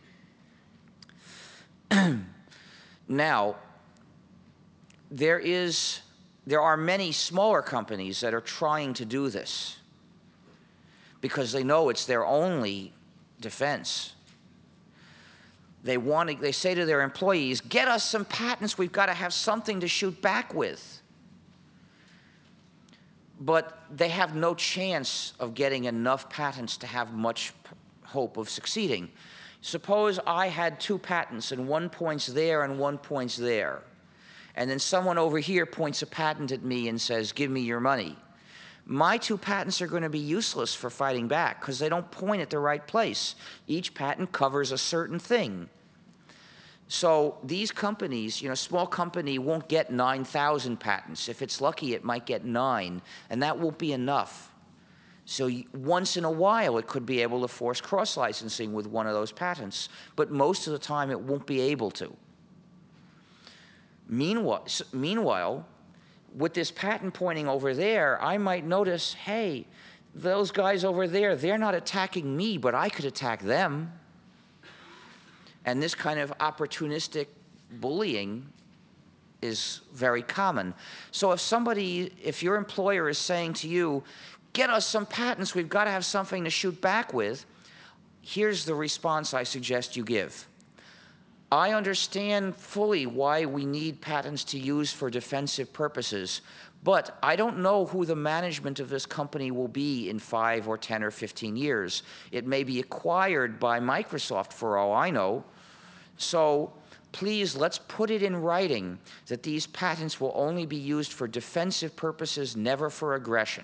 S1: Now, there are many smaller companies that are trying to do this because they know it's their only defense. They say to their employees, get us some patents, we've got to have something to shoot back with. But they have no chance of getting enough patents to have much hope of succeeding. Suppose I had 2 patents and one points there and one points there. And then someone over here points a patent at me and says, give me your money. My 2 patents are going to be useless for fighting back because they don't point at the right place. Each patent covers a certain thing. So these companies, a small company won't get 9,000 patents. If it's lucky, it might get 9, and that won't be enough. So once in a while, it could be able to force cross-licensing with one of those patents, but most of the time, it won't be able to. Meanwhile, with this patent pointing over there, I might notice, hey, those guys over there, they're not attacking me, but I could attack them. And this kind of opportunistic bullying is very common. So if your employer is saying to you, get us some patents, we've got to have something to shoot back with, here's the response I suggest you give. I understand fully why we need patents to use for defensive purposes, but I don't know who the management of this company will be in 5 or 10 or 15 years. It may be acquired by Microsoft for all I know. So please, let's put it in writing that these patents will only be used for defensive purposes, never for aggression.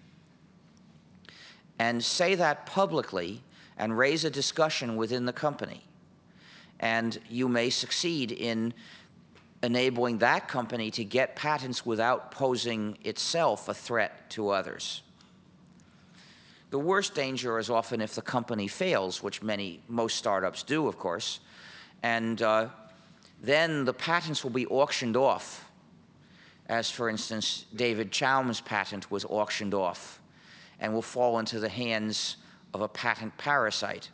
S1: And say that publicly and raise a discussion within the company. And you may succeed in enabling that company to get patents without posing itself a threat to others. The worst danger is often if the company fails, which most startups do, of course, and then the patents will be auctioned off, as for instance, David Chaum's patent was auctioned off and will fall into the hands of a patent parasite.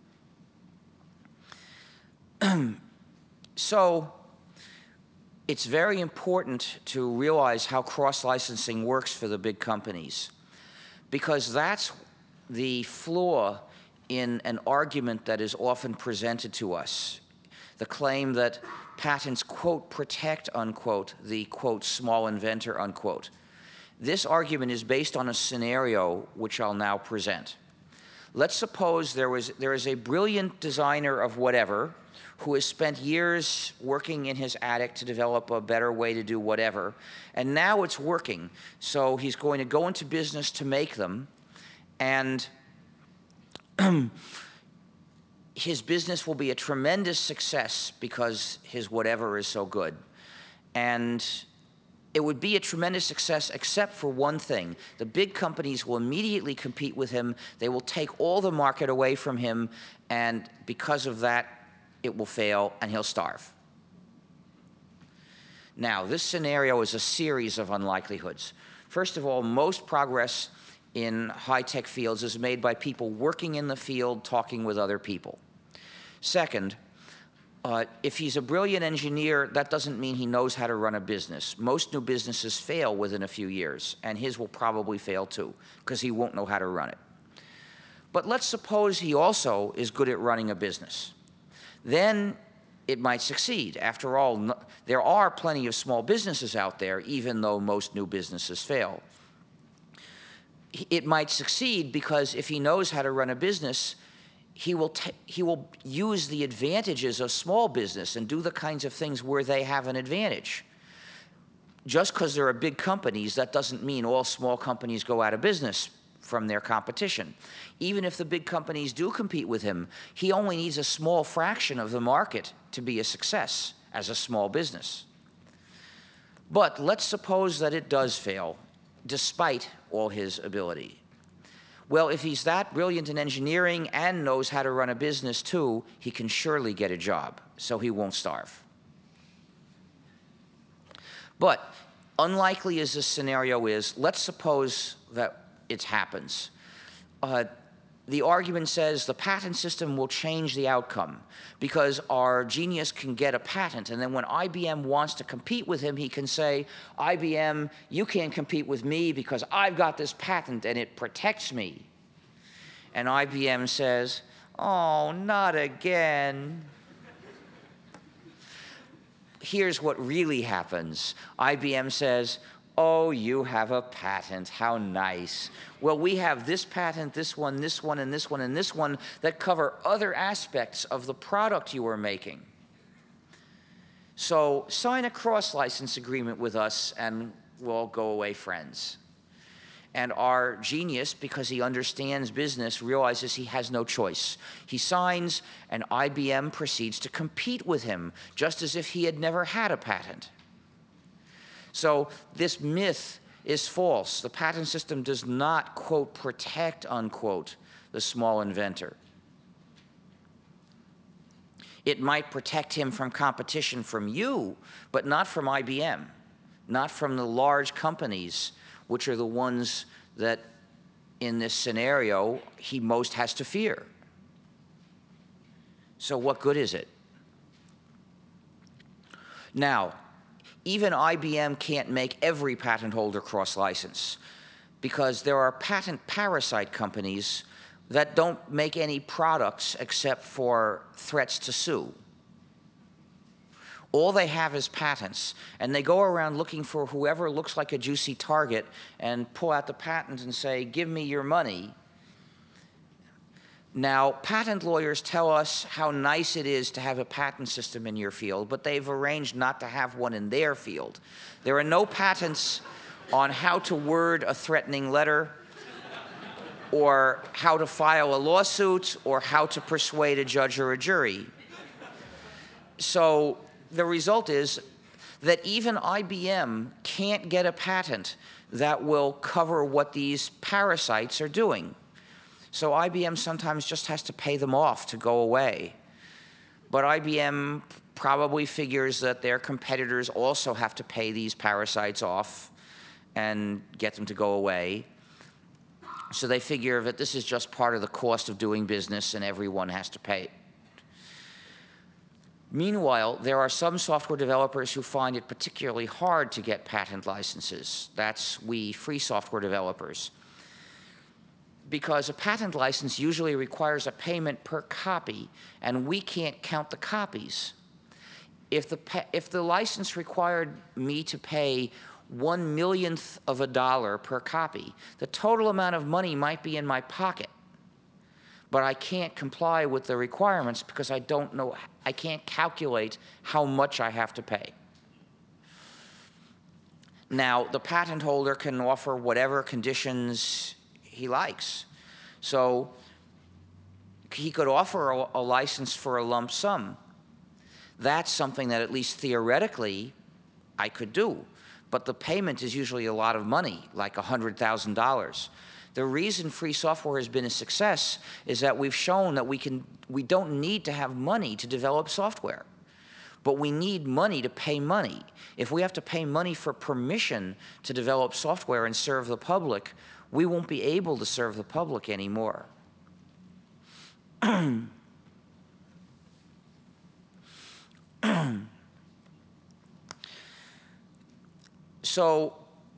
S1: So it's very important to realize how cross-licensing works for the big companies, because that's the flaw in an argument that is often presented to us, the claim that patents, quote, protect, unquote, the, quote, small inventor, unquote. This argument is based on a scenario which I'll now present. Let's suppose there is a brilliant designer of whatever who has spent years working in his attic to develop a better way to do whatever, and now it's working. So he's going to go into business to make them, and his business will be a tremendous success because his whatever is so good. And it would be a tremendous success except for one thing. The big companies will immediately compete with him. They will take all the market away from him, and because of that, it will fail and he'll starve. Now, this scenario is a series of unlikelihoods. First of all, most progress in high-tech fields is made by people working in the field, talking with other people. Second, if he's a brilliant engineer, that doesn't mean he knows how to run a business. Most new businesses fail within a few years, and his will probably fail too, because he won't know how to run it. But let's suppose he also is good at running a business. Then it might succeed. After all, there are plenty of small businesses out there, even though most new businesses fail. It might succeed because if he knows how to run a business, he will use the advantages of small business and do the kinds of things where they have an advantage. Just because there are big companies, that doesn't mean all small companies go out of business from their competition. Even if the big companies do compete with him, he only needs a small fraction of the market to be a success as a small business. But let's suppose that it does fail, despite all his ability. Well, if he's that brilliant in engineering and knows how to run a business too, he can surely get a job, so he won't starve. But unlikely as this scenario is, let's suppose that it happens. The argument says the patent system will change the outcome because our genius can get a patent, and then when IBM wants to compete with him, he can say, IBM, you can't compete with me because I've got this patent and it protects me. And IBM says, oh, not again. Here's what really happens. IBM says, oh, you have a patent, how nice. Well, we have this patent, this one, this one, and this one, and this one that cover other aspects of the product you are making. So sign a cross-license agreement with us and we'll go away friends. And our genius, because he understands business, realizes he has no choice. He signs, and IBM proceeds to compete with him, just as if he had never had a patent. So this myth is false. The patent system does not, quote, protect, unquote, the small inventor. It might protect him from competition from you, but not from IBM, not from the large companies, which are the ones that, in this scenario, he most has to fear. So what good is it? Now, even IBM can't make every patent holder cross-license because there are patent parasite companies that don't make any products except for threats to sue. All they have is patents, and they go around looking for whoever looks like a juicy target and pull out the patent and say, give me your money. Now, patent lawyers tell us how nice it is to have a patent system in your field, but they've arranged not to have one in their field. There are no patents on how to word a threatening letter, or how to file a lawsuit, or how to persuade a judge or a jury. So the result is that even IBM can't get a patent that will cover what these parasites are doing. So IBM sometimes just has to pay them off to go away. But IBM probably figures that their competitors also have to pay these parasites off and get them to go away. So they figure that this is just part of the cost of doing business and everyone has to pay it. Meanwhile, there are some software developers who find it particularly hard to get patent licenses. That's we free software developers. Because a patent license usually requires a payment per copy, and we can't count the copies. If the license required me to pay 1/1,000,000th of a dollar per copy, the total amount of money might be in my pocket. But I can't comply with the requirements because I can't calculate how much I have to pay. Now, the patent holder can offer whatever conditions he likes. So he could offer a license for a lump sum. That's something that at least theoretically I could do. But the payment is usually a lot of money, like $100,000. The reason free software has been a success is that we've shown that we don't need to have money to develop software, but we need money to pay money. If we have to pay money for permission to develop software and serve the public, we won't be able to serve the public anymore. So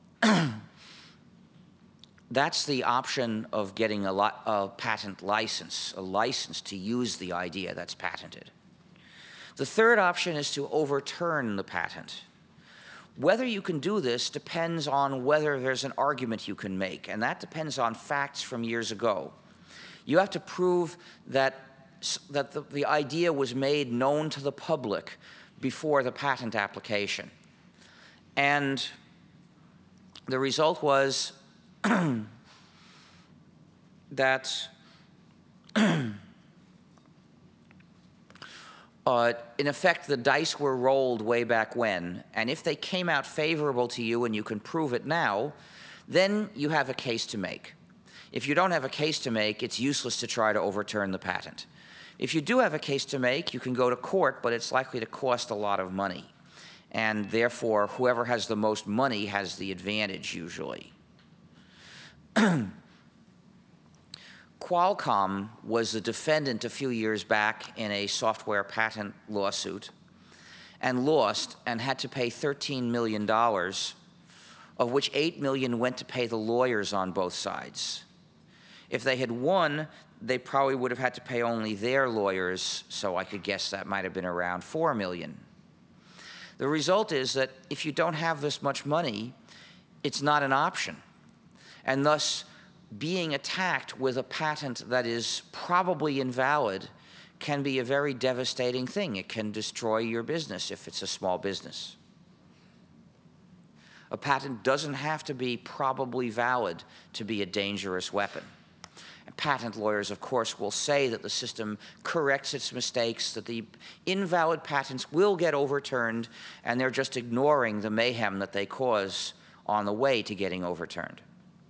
S1: that's the option of getting a patent license, a license to use the idea that's patented. The third option is to overturn the patent. Whether you can do this depends on whether there's an argument you can make, and that depends on facts from years ago. You have to prove that the idea was made known to the public before the patent application. And the result was that in effect, the dice were rolled way back when, and if they came out favorable to you and you can prove it now, then you have a case to make. If you don't have a case to make, it's useless to try to overturn the patent. If you do have a case to make, you can go to court, but it's likely to cost a lot of money. And therefore, whoever has the most money has the advantage, usually. Qualcomm was the defendant a few years back in a software patent lawsuit and lost and had to pay $13 million, of which $8 million went to pay the lawyers on both sides. If they had won, they probably would have had to pay only their lawyers, so I could guess that might have been around $4 million. The result is that if you don't have this much money, it's not an option. And thus, being attacked with a patent that is probably invalid can be a very devastating thing. It can destroy your business if it's a small business. A patent doesn't have to be probably valid to be a dangerous weapon. And patent lawyers, of course, will say that the system corrects its mistakes, that the invalid patents will get overturned, and they're just ignoring the mayhem that they cause on the way to getting overturned.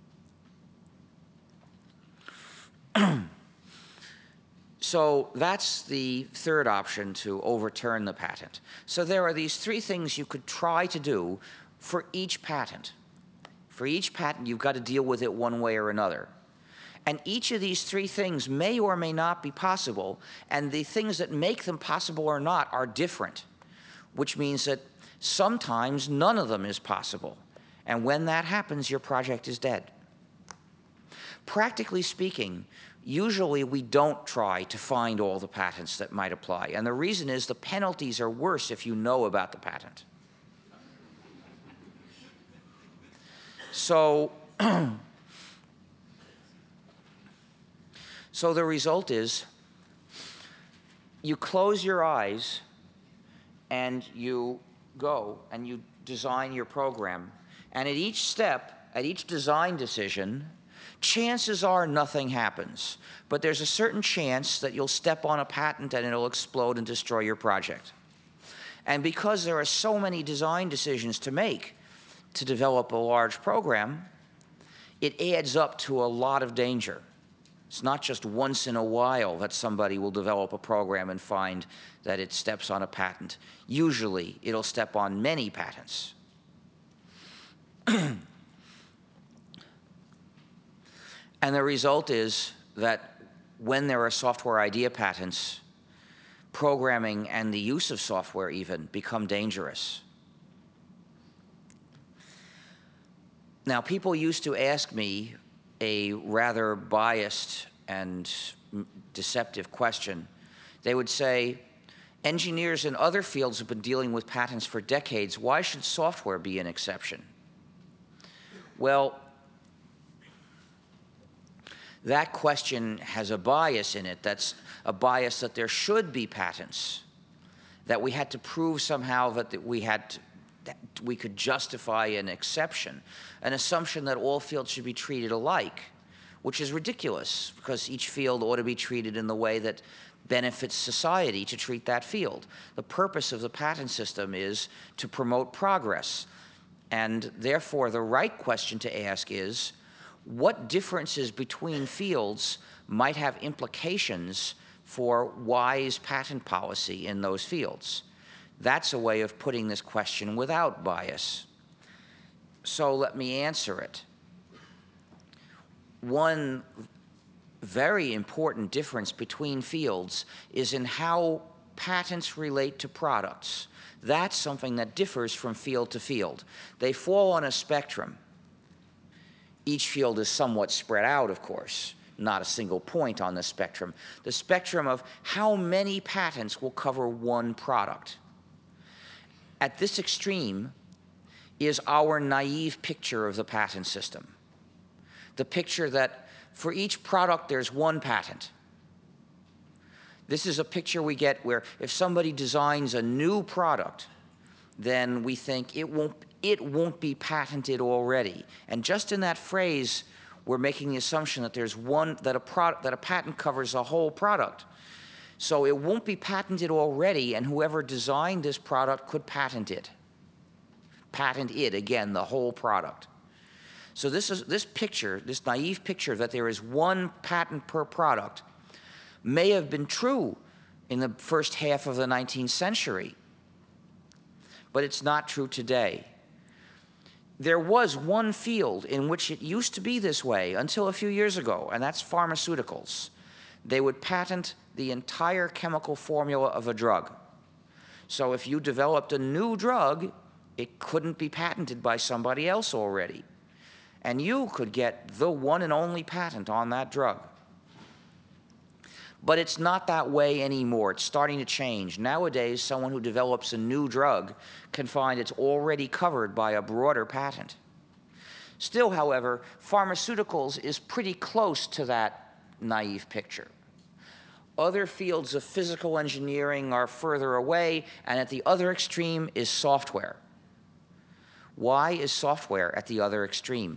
S1: So that's the third option, to overturn the patent. So there are these three things you could try to do for each patent. For each patent, you've got to deal with it one way or another. And each of these three things may or may not be possible, and the things that make them possible or not are different, which means that sometimes none of them is possible. And when that happens, your project is dead. Practically speaking, usually we don't try to find all the patents that might apply. And the reason is the penalties are worse if you know about the patent. So, so the result is you close your eyes and you go and you design your program. And at each step, at each design decision, chances are nothing happens, but there's a certain chance that you'll step on a patent and it'll explode and destroy your project. And because there are so many design decisions to make to develop a large program, it adds up to a lot of danger. It's not just once in a while that somebody will develop a program and find that it steps on a patent. Usually, it'll step on many patents. And the result is that when there are software idea patents, programming and the use of software even become dangerous. Now, people used to ask me a rather biased and deceptive question. They would say, engineers in other fields have been dealing with patents for decades. Why should software be an exception? Well, that question has a bias in it. That's a bias that there should be patents, that we had to prove somehow that we could justify an exception, an assumption that all fields should be treated alike, which is ridiculous because each field ought to be treated in the way that benefits society to treat that field. The purpose of the patent system is to promote progress, and therefore the right question to ask is, what differences between fields might have implications for wise patent policy in those fields? That's a way of putting this question without bias. So let me answer it. One very important difference between fields is in how patents relate to products. That's something that differs from field to field. They fall on a spectrum. Each field is somewhat spread out, of course, not a single point on the spectrum. The spectrum of how many patents will cover one product. At this extreme is our naive picture of the patent system. The picture that for each product there's one patent. This is a picture we get where if somebody designs a new product, then we think it won't be patented already. And just in that phrase, we're making the assumption that that a patent covers a whole product. So it won't be patented already, and whoever designed this product could patent it. Patent it, again, the whole product. So this picture, this naive picture that there is one patent per product, may have been true in the first half of the 19th century, but it's not true today. There was one field in which it used to be this way until a few years ago, and that's pharmaceuticals. They would patent the entire chemical formula of a drug. So if you developed a new drug, it couldn't be patented by somebody else already. And you could get the one and only patent on that drug. But it's not that way anymore. It's starting to change. Nowadays, someone who develops a new drug can find it's already covered by a broader patent. Still, however, pharmaceuticals is pretty close to that naive picture. Other fields of physical engineering are further away, and at the other extreme is software. Why is software at the other extreme?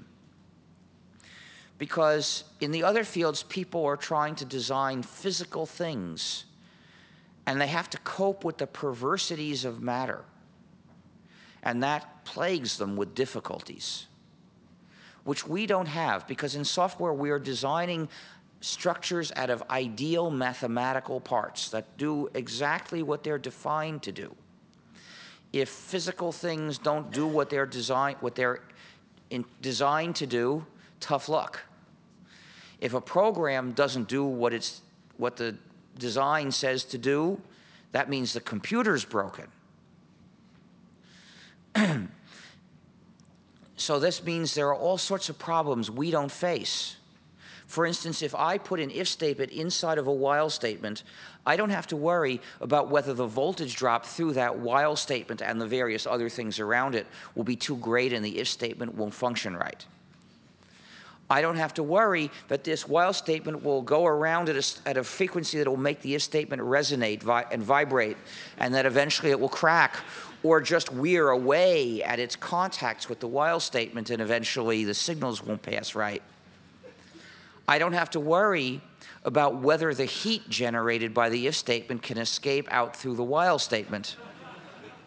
S1: Because in the other fields, people are trying to design physical things, and they have to cope with the perversities of matter, and that plagues them with difficulties, which we don't have, because in software we are designing structures out of ideal mathematical parts that do exactly what they're defined to do. If physical things don't do what they're designed to do, tough luck. If a program doesn't do what the design says to do, that means the computer's broken. So this means there are all sorts of problems we don't face. For instance, if I put an if statement inside of a while statement, I don't have to worry about whether the voltage drop through that while statement and the various other things around it will be too great and the if statement won't function right. I don't have to worry that this while statement will go around at a frequency that will make the if statement resonate and vibrate, and that eventually it will crack or just wear away at its contacts with the while statement, and eventually the signals won't pass right. I don't have to worry about whether the heat generated by the if statement can escape out through the while statement.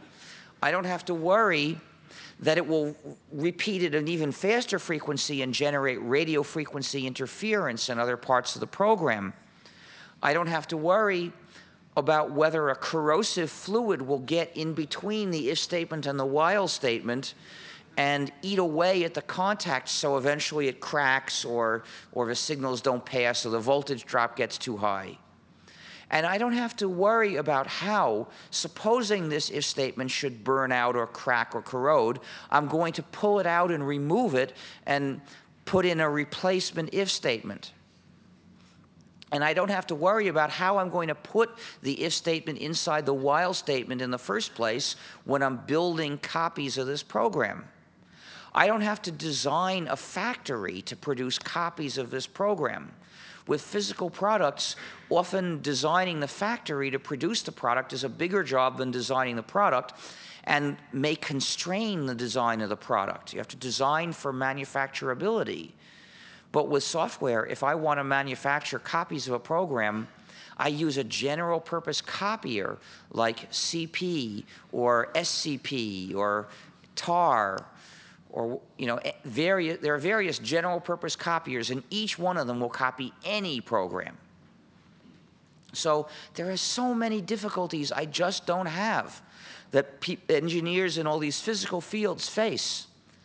S1: I don't have to worry that it will repeat at an even faster frequency and generate radio frequency interference in other parts of the program. I don't have to worry about whether a corrosive fluid will get in between the if statement and the while statement and eat away at the contact so eventually it cracks or the signals don't pass or the voltage drop gets too high. And I don't have to worry about how, supposing this if statement should burn out or crack or corrode, I'm going to pull it out and remove it and put in a replacement if statement. And I don't have to worry about how I'm going to put the if statement inside the while statement in the first place when I'm building copies of this program. I don't have to design a factory to produce copies of this program. With physical products, often designing the factory to produce the product is a bigger job than designing the product and may constrain the design of the product. You have to design for manufacturability. But with software, if I want to manufacture copies of a program, I use a general purpose copier like CP or SCP or TAR, or there are various general purpose copiers, and each one of them will copy any program. So there are so many difficulties I just don't have that engineers in all these physical fields face.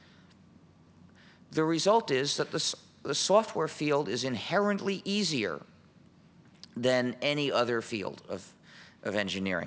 S1: The result is that the software field is inherently easier than any other field of engineering.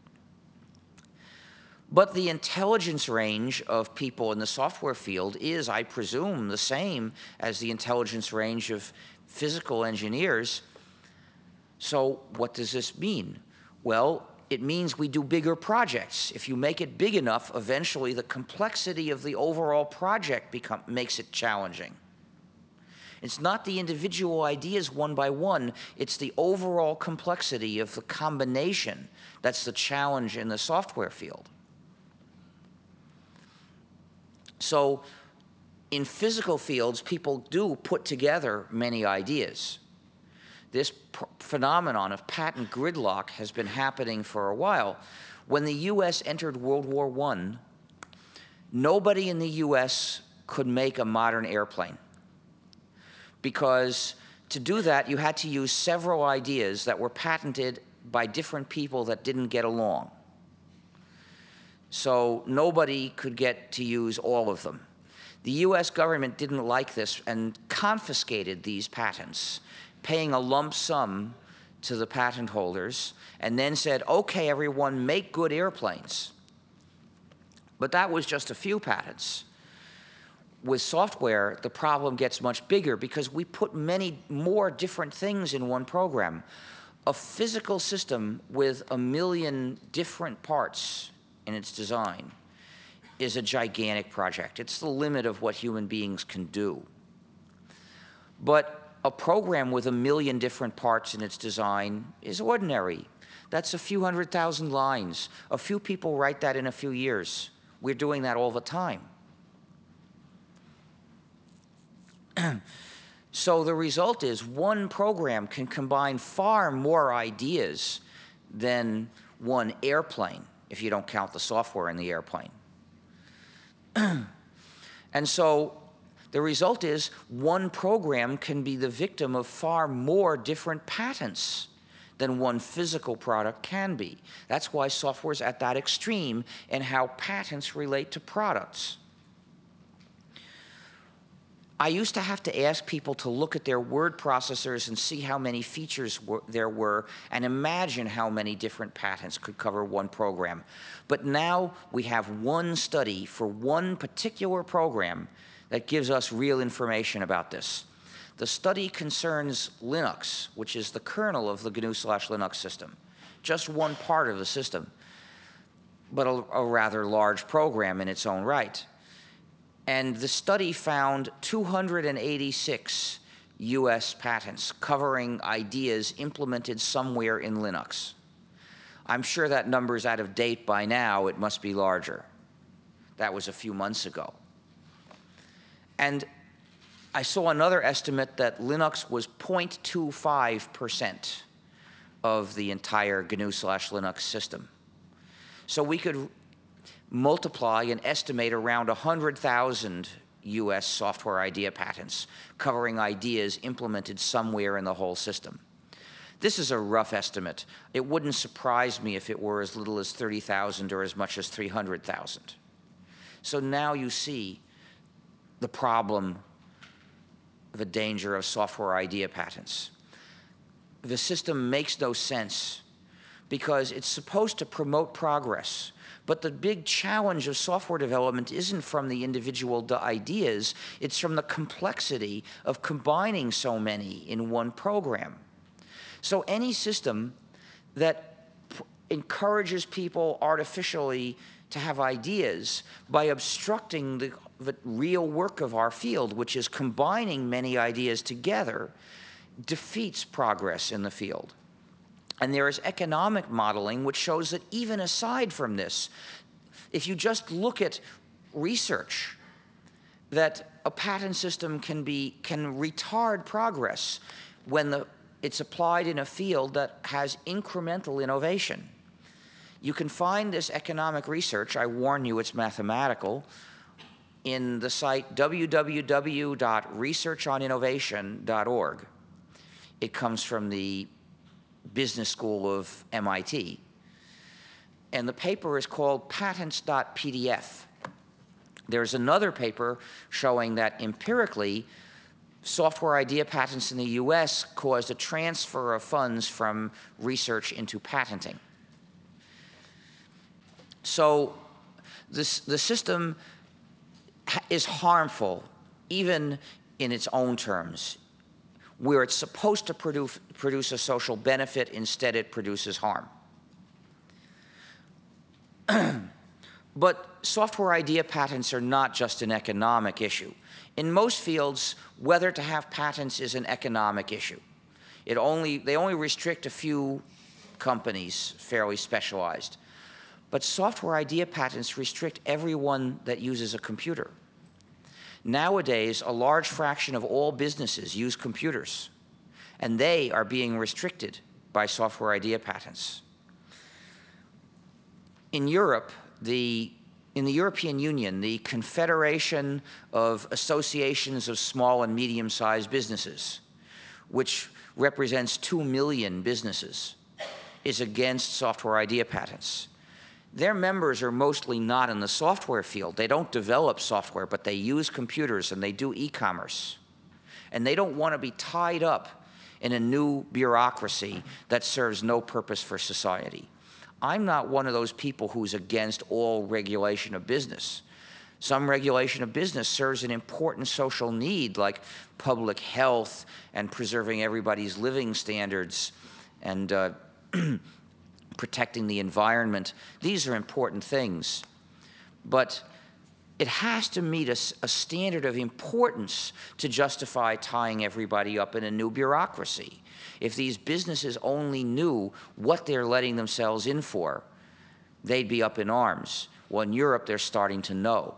S1: But the intelligence range of people in the software field is, I presume, the same as the intelligence range of physical engineers. So what does this mean? Well, it means we do bigger projects. If you make it big enough, eventually the complexity of the overall project makes it challenging. It's not the individual ideas one by one, it's the overall complexity of the combination that's the challenge in the software field. So in physical fields, people do put together many ideas. This phenomenon of patent gridlock has been happening for a while. When the US entered World War I, nobody in the US could make a modern airplane, because to do that, you had to use several ideas that were patented by different people that didn't get along. So nobody could get to use all of them. The US government didn't like this and confiscated these patents, paying a lump sum to the patent holders, and then said, okay, everyone, make good airplanes. But that was just a few patents. With software, the problem gets much bigger because we put many more different things in one program. A physical system with 1 million different parts in its design is a gigantic project. It's the limit of what human beings can do. But a program with 1 million different parts in its design is ordinary. That's a few 100,000 lines. A few people write that in a few years. We're doing that all the time. So the result is one program can combine far more ideas than one airplane, if you don't count the software in the airplane. And so the result is one program can be the victim of far more different patents than one physical product can be. That's why software is at that extreme in how patents relate to products. I used to have to ask people to look at their word processors and see how many features there were and imagine how many different patents could cover one program. But now we have one study for one particular program that gives us real information about this. The study concerns Linux, which is the kernel of the GNU/Linux system, just one part of the system, but a rather large program in its own right. And the study found 286 US patents covering ideas implemented somewhere in Linux. I'm sure that number is out of date by now. It must be larger. That was a few months ago. And I saw another estimate that Linux was 0.25% of the entire GNU/Linux system. So we could multiply and estimate around 100,000 US software idea patents covering ideas implemented somewhere in the whole system. This is a rough estimate. It wouldn't surprise me if it were as little as 30,000 or as much as 300,000. So now you see the problem, the danger of software idea patents. The system makes no sense because it's supposed to promote progress. But the big challenge of software development isn't from the individual ideas, it's from the complexity of combining so many in one program. So any system that encourages people artificially to have ideas by obstructing the real work of our field, which is combining many ideas together, defeats progress in the field. And there is economic modeling which shows that even aside from this, if you just look at research, that a patent system can retard progress when it's applied in a field that has incremental innovation. You can find this economic research, I warn you it's mathematical, in the site www.researchoninnovation.org. It comes from the Business School of MIT. And the paper is called patents.pdf. There's another paper showing that empirically, software idea patents in the US caused a transfer of funds from research into patenting. So the system is harmful, even in its own terms. Where it's supposed to produce a social benefit, instead it produces harm. But software idea patents are not just an economic issue. In most fields, whether to have patents is an economic issue. They only restrict a few companies, fairly specialized. But software idea patents restrict everyone that uses a computer. Nowadays, a large fraction of all businesses use computers, and they are being restricted by software idea patents. In Europe, in the European Union, the Confederation of Associations of Small and Medium-Sized Businesses, which represents 2 million businesses, is against software idea patents. Their members are mostly not in the software field. They don't develop software, but they use computers and they do e-commerce. And they don't want to be tied up in a new bureaucracy that serves no purpose for society. I'm not one of those people who's against all regulation of business. Some regulation of business serves an important social need like public health and preserving everybody's living standards and protecting the environment. These are important things. But it has to meet a standard of importance to justify tying everybody up in a new bureaucracy. If these businesses only knew what they're letting themselves in for, they'd be up in arms. Well, in Europe, they're starting to know.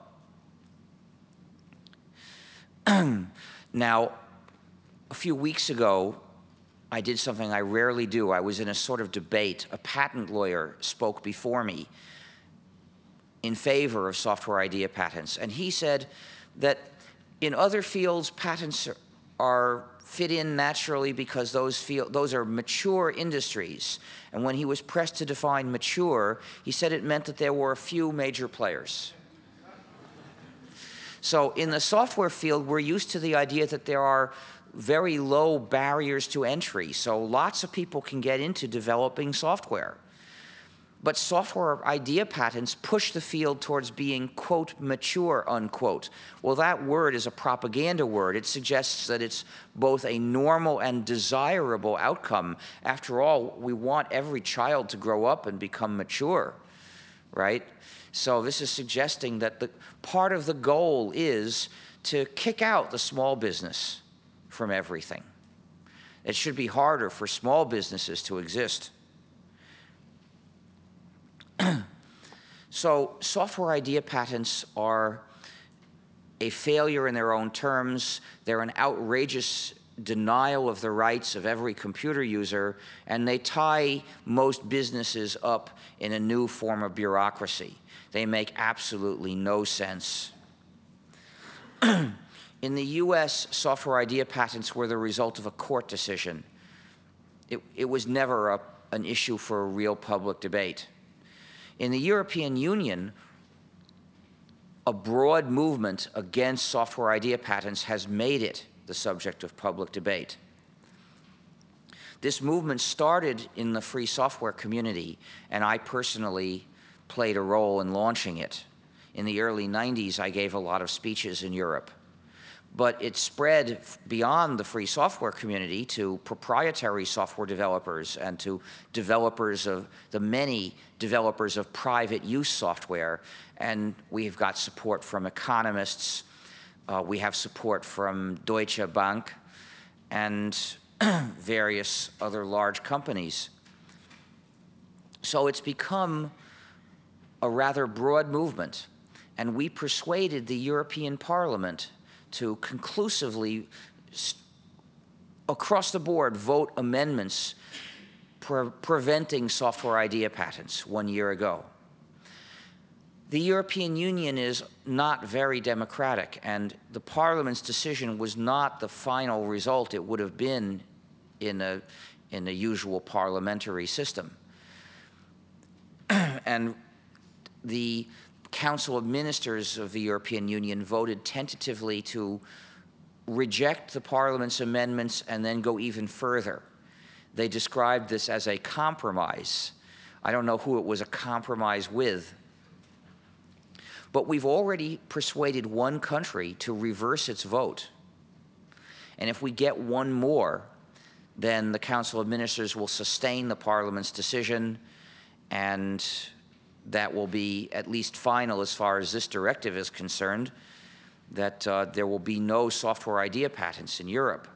S1: Now, a few weeks ago, I did something I rarely do. I was in a sort of debate. A patent lawyer spoke before me in favor of software idea patents. And he said that in other fields, patents fit in naturally because those are mature industries. And when he was pressed to define mature, he said it meant that there were a few major players. So in the software field, we're used to the idea that there are very low barriers to entry. So lots of people can get into developing software. But software idea patents push the field towards being, quote, mature, unquote. Well, that word is a propaganda word. It suggests that it's both a normal and desirable outcome. After all, we want every child to grow up and become mature, right? So this is suggesting that part of the goal is to kick out the small business from everything. It should be harder for small businesses to exist. So software idea patents are a failure in their own terms. They're an outrageous denial of the rights of every computer user, and they tie most businesses up in a new form of bureaucracy. They make absolutely no sense. In the US, software idea patents were the result of a court decision. It was never an issue for a real public debate. In the European Union, a broad movement against software idea patents has made it the subject of public debate. This movement started in the free software community, and I personally played a role in launching it. In the early 90s, I gave a lot of speeches in Europe. But it spread beyond the free software community to proprietary software developers and to developers of the many developers of private use software. And we've got support from economists. We have support from Deutsche Bank and various other large companies. So it's become a rather broad movement. And we persuaded the European Parliament to conclusively, across the board, vote amendments preventing software idea patents 1 year ago. The European Union is not very democratic, and the Parliament's decision was not the final result it would have been in a usual parliamentary system. And the Council of Ministers of the European Union voted tentatively to reject the Parliament's amendments and then go even further. They described this as a compromise. I don't know who it was a compromise with. But we've already persuaded one country to reverse its vote. And if we get one more, then the Council of Ministers will sustain the Parliament's decision, and that will be at least final as far as this directive is concerned, that there will be no software idea patents in Europe.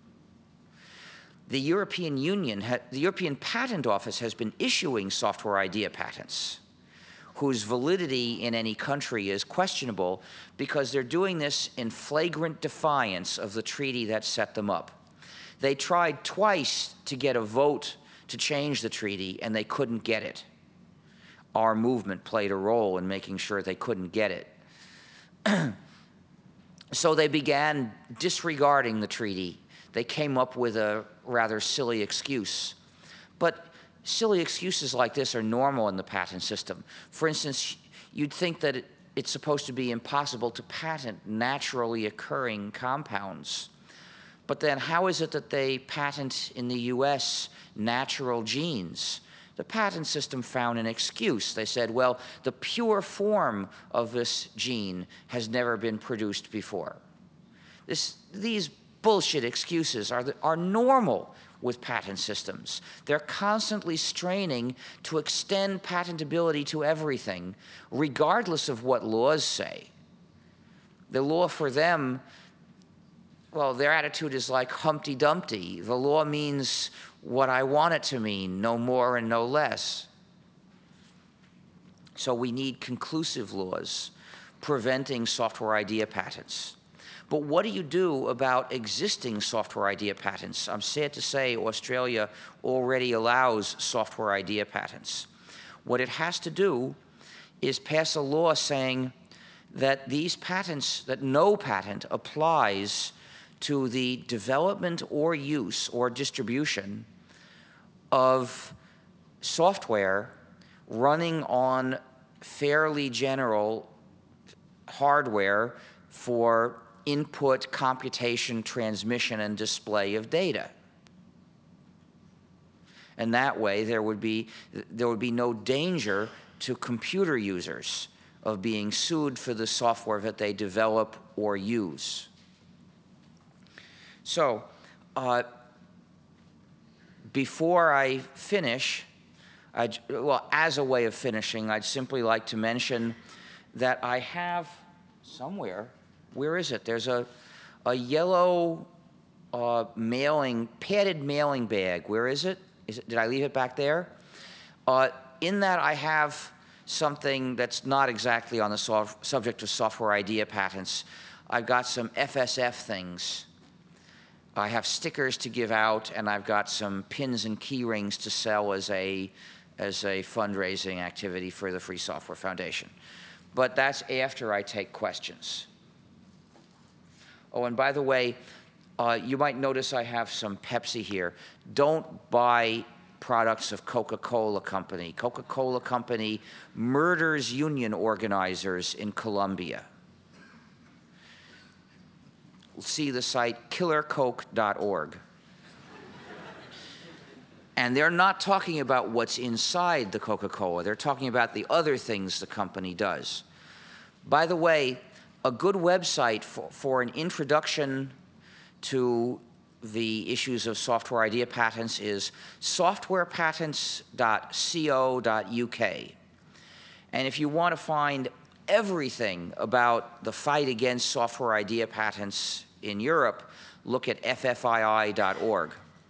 S1: The European Union, the European Patent Office has been issuing software idea patents whose validity in any country is questionable because they're doing this in flagrant defiance of the treaty that set them up. They tried twice to get a vote to change the treaty, and they couldn't get it. Our movement played a role in making sure they couldn't get it. So they began disregarding the treaty. They came up with a rather silly excuse. But silly excuses like this are normal in the patent system. For instance, you'd think that it's supposed to be impossible to patent naturally occurring compounds. But then how is it that they patent in the US natural genes? The patent system found an excuse. They said, well, the pure form of this gene has never been produced before. These bullshit excuses are normal with patent systems. They're constantly straining to extend patentability to everything, regardless of what laws say. The law for them, well, their attitude is like Humpty Dumpty. The law means what I want it to mean, no more and no less. So we need conclusive laws preventing software idea patents. But what do you do about existing software idea patents? I'm sad to say Australia already allows software idea patents. What it has to do is pass a law saying that these patents, that no patent applies to the development or use or distribution of software running on fairly general hardware for input, computation, transmission, and display of data. And that way there would be no danger to computer users of being sued for the software that they develop or use. So, before I finish, as a way of finishing, I'd simply like to mention that I have somewhere, where is it? There's a yellow padded mailing bag. Where is it? Did I leave it back there? In that I have something that's not exactly on the subject of software idea patents. I've got some FSF things. I have stickers to give out, and I've got some pins and key rings to sell as a fundraising activity for the Free Software Foundation. But that's after I take questions. Oh, and by the way, you might notice I have some Pepsi here. Don't buy products of Coca-Cola Company. Coca-Cola Company murders union organizers in Colombia. See the site killercoke.org. And they're not talking about what's inside the Coca-Cola. They're talking about the other things the company does. By the way, a good website for an introduction to the issues of software idea patents is softwarepatents.co.uk. And if you want to find everything about the fight against software idea patents in Europe, look at ffii.org.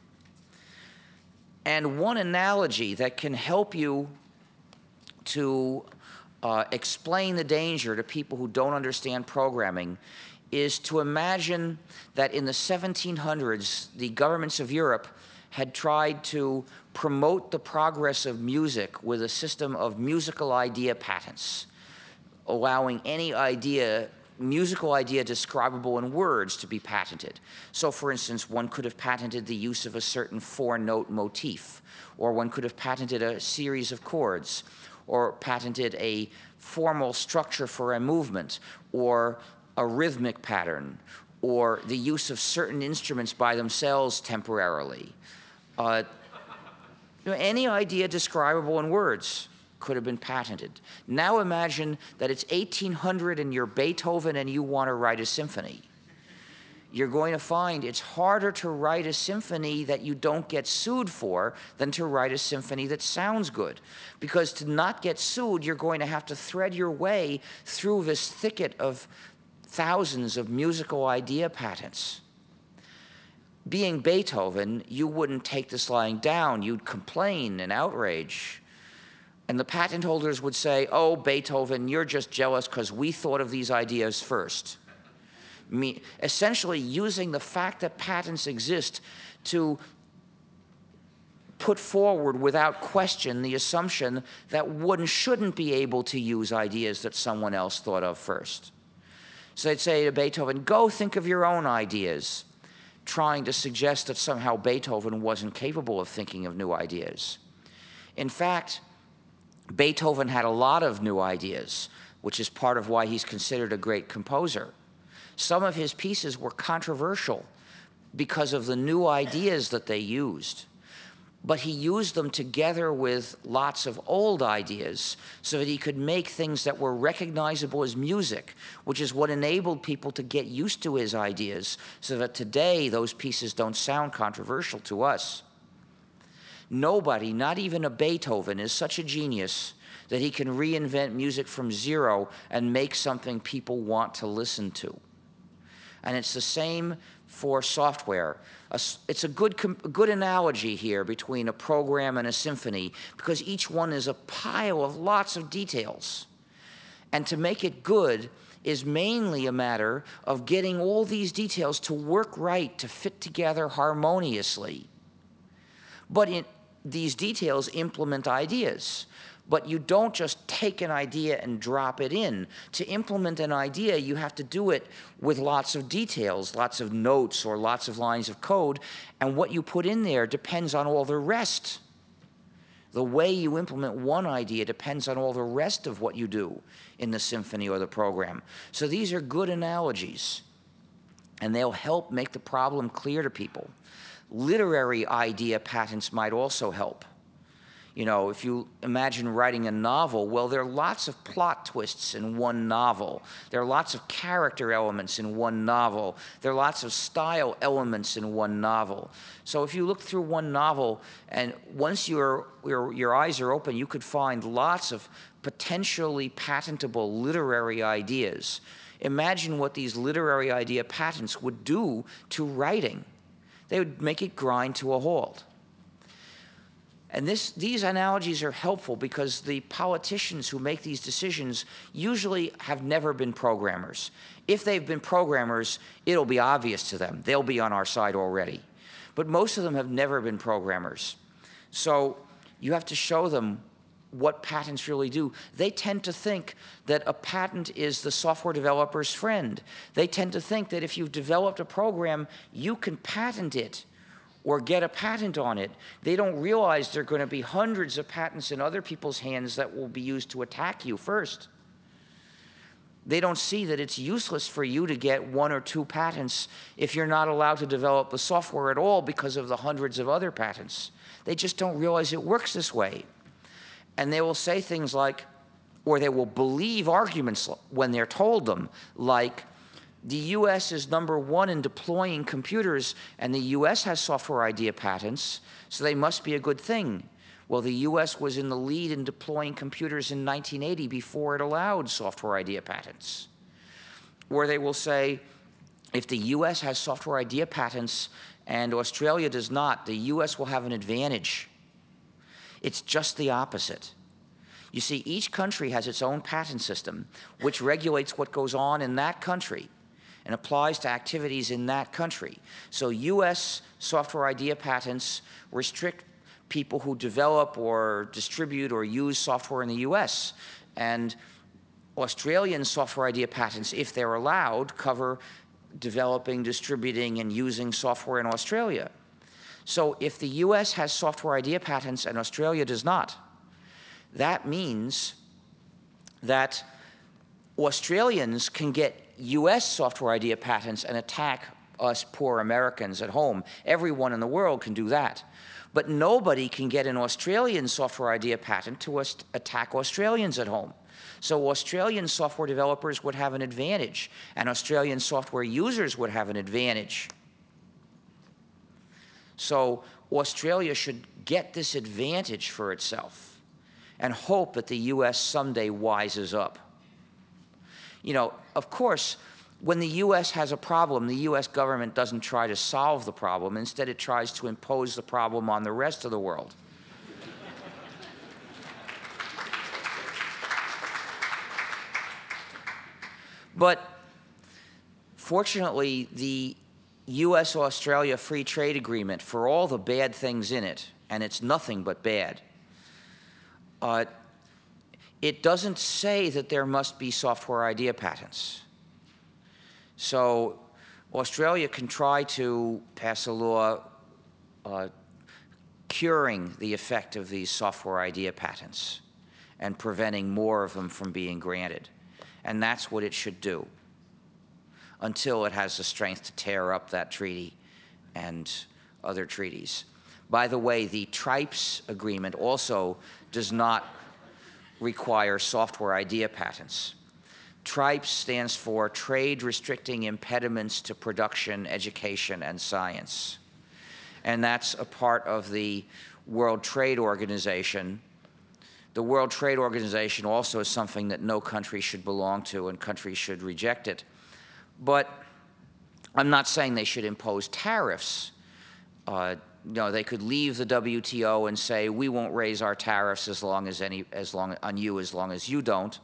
S1: And one analogy that can help you to explain the danger to people who don't understand programming is to imagine that in the 1700s, the governments of Europe had tried to promote the progress of music with a system of musical idea patents, allowing any idea, musical idea describable in words, to be patented. So for instance, one could have patented the use of a certain four-note motif, or one could have patented a series of chords, or patented a formal structure for a movement, or a rhythmic pattern, or the use of certain instruments by themselves temporarily. Any idea describable in words could have been patented. Now imagine that it's 1800 and you're Beethoven and you want to write a symphony. You're going to find it's harder to write a symphony that you don't get sued for than to write a symphony that sounds good. Because to not get sued, you're going to have to thread your way through this thicket of thousands of musical idea patents. Being Beethoven, you wouldn't take this lying down. You'd complain and outrage. And the patent holders would say, oh, Beethoven, you're just jealous because we thought of these ideas first. Essentially using the fact that patents exist to put forward without question the assumption that one shouldn't be able to use ideas that someone else thought of first. So they'd say to Beethoven, go think of your own ideas, trying to suggest that somehow Beethoven wasn't capable of thinking of new ideas. In fact, Beethoven had a lot of new ideas, which is part of why he's considered a great composer. Some of his pieces were controversial because of the new ideas that they used. But he used them together with lots of old ideas so that he could make things that were recognizable as music, which is what enabled people to get used to his ideas, so that today those pieces don't sound controversial to us. Nobody, not even a Beethoven, is such a genius that he can reinvent music from zero and make something people want to listen to. And it's the same for software. It's a good analogy here between a program and a symphony, because each one is a pile of lots of details. And to make it good is mainly a matter of getting all these details to work right, to fit together harmoniously. But these details implement ideas. But you don't just take an idea and drop it in. To implement an idea, you have to do it with lots of details, lots of notes, or lots of lines of code, and what you put in there depends on all the rest. The way you implement one idea depends on all the rest of what you do in the symphony or the program. So these are good analogies, and they'll help make the problem clear to people. Literary idea patents might also help. You know, if you imagine writing a novel, well, there are lots of plot twists in one novel. There are lots of character elements in one novel. There are lots of style elements in one novel. So if you look through one novel, and once your eyes are open, you could find lots of potentially patentable literary ideas. Imagine what these literary idea patents would do to writing. They would make it grind to a halt. And these analogies are helpful because the politicians who make these decisions usually have never been programmers. If they've been programmers, it'll be obvious to them. They'll be on our side already. But most of them have never been programmers. So you have to show them what patents really do. They tend to think that a patent is the software developer's friend. They tend to think that if you've developed a program, you can patent it or get a patent on it. They don't realize there are going to be hundreds of patents in other people's hands that will be used to attack you first. They don't see that it's useless for you to get 1 or 2 patents if you're not allowed to develop the software at all because of the hundreds of other patents. They just don't realize it works this way. And they will say things like, or they will believe arguments when they're told them, like, the US is #1 in deploying computers, and the US has software idea patents, so they must be a good thing. Well, the US was in the lead in deploying computers in 1980 before it allowed software idea patents. Or they will say, if the US has software idea patents and Australia does not, the US will have an advantage. It's just the opposite. You see, each country has its own patent system, which regulates what goes on in that country and applies to activities in that country. So US software idea patents restrict people who develop or distribute or use software in the US. And Australian software idea patents, if they're allowed, cover developing, distributing, and using software in Australia. So if the US has software idea patents and Australia does not, that means that Australians can get US software idea patents and attack us poor Americans at home. Everyone in the world can do that. But nobody can get an Australian software idea patent to attack Australians at home. So Australian software developers would have an advantage, and Australian software users would have an advantage. So Australia should get this advantage for itself and hope that the US someday wises up. You know, of course, when the US has a problem, the US government doesn't try to solve the problem. Instead, it tries to impose the problem on the rest of the world. But fortunately, the US-Australia Free Trade Agreement, for all the bad things in it, and it's nothing but bad, it doesn't say that there must be software idea patents. So Australia can try to pass a law curing the effect of these software idea patents and preventing more of them from being granted. And that's what it should do until it has the strength to tear up that treaty and other treaties. By the way, the TRIPS agreement also does not require software idea patents. TRIPS stands for Trade Restricting Impediments to Production, Education, and Science. And that's a part of the World Trade Organization. The World Trade Organization also is something that no country should belong to, and countries should reject it. But I'm not saying they should impose tariffs. No, they could leave the WTO and say, we won't raise our tariffs as long as you don't.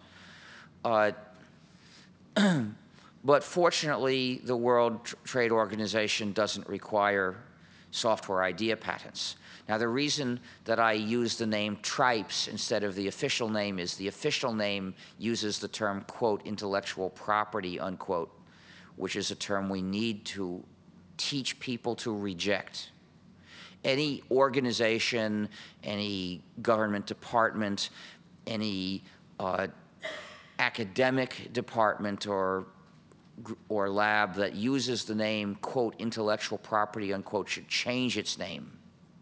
S1: But fortunately, the World Trade Organization doesn't require software idea patents. Now, the reason that I use the name TRIPS instead of the official name is the official name uses the term, quote, intellectual property, unquote, which is a term we need to teach people to reject. Any organization, any government department, any academic department or lab that uses the name, quote, intellectual property, unquote, should change its name.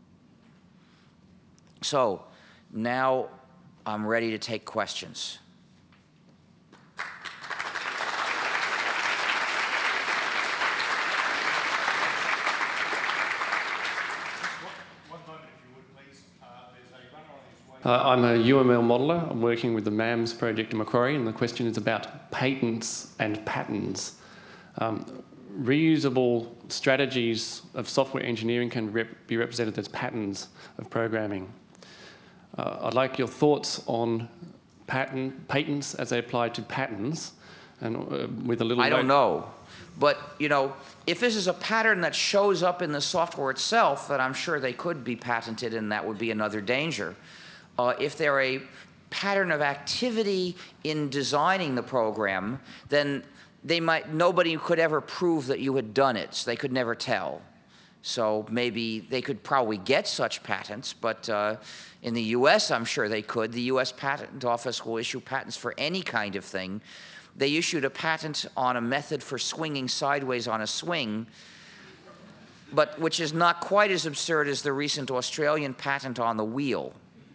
S1: So now I'm ready to take questions.
S2: I'm a UML modeler. I'm working with the MAMS project in Macquarie, and the question is about patents and patterns. Reusable strategies of software engineering can be represented as patterns of programming. I'd like your thoughts on patents as they apply to patents, and with a little.
S1: I don't know. But, you know, if this is a pattern that shows up in the software itself, then I'm sure they could be patented, and that would be another danger. If they're a pattern of activity in designing the program, then nobody could ever prove that you had done it. So they could never tell. So maybe they could probably get such patents, but in the US, I'm sure they could. The US Patent Office will issue patents for any kind of thing. They issued a patent on a method for swinging sideways on a swing, but which is not quite as absurd as the recent Australian patent on the wheel.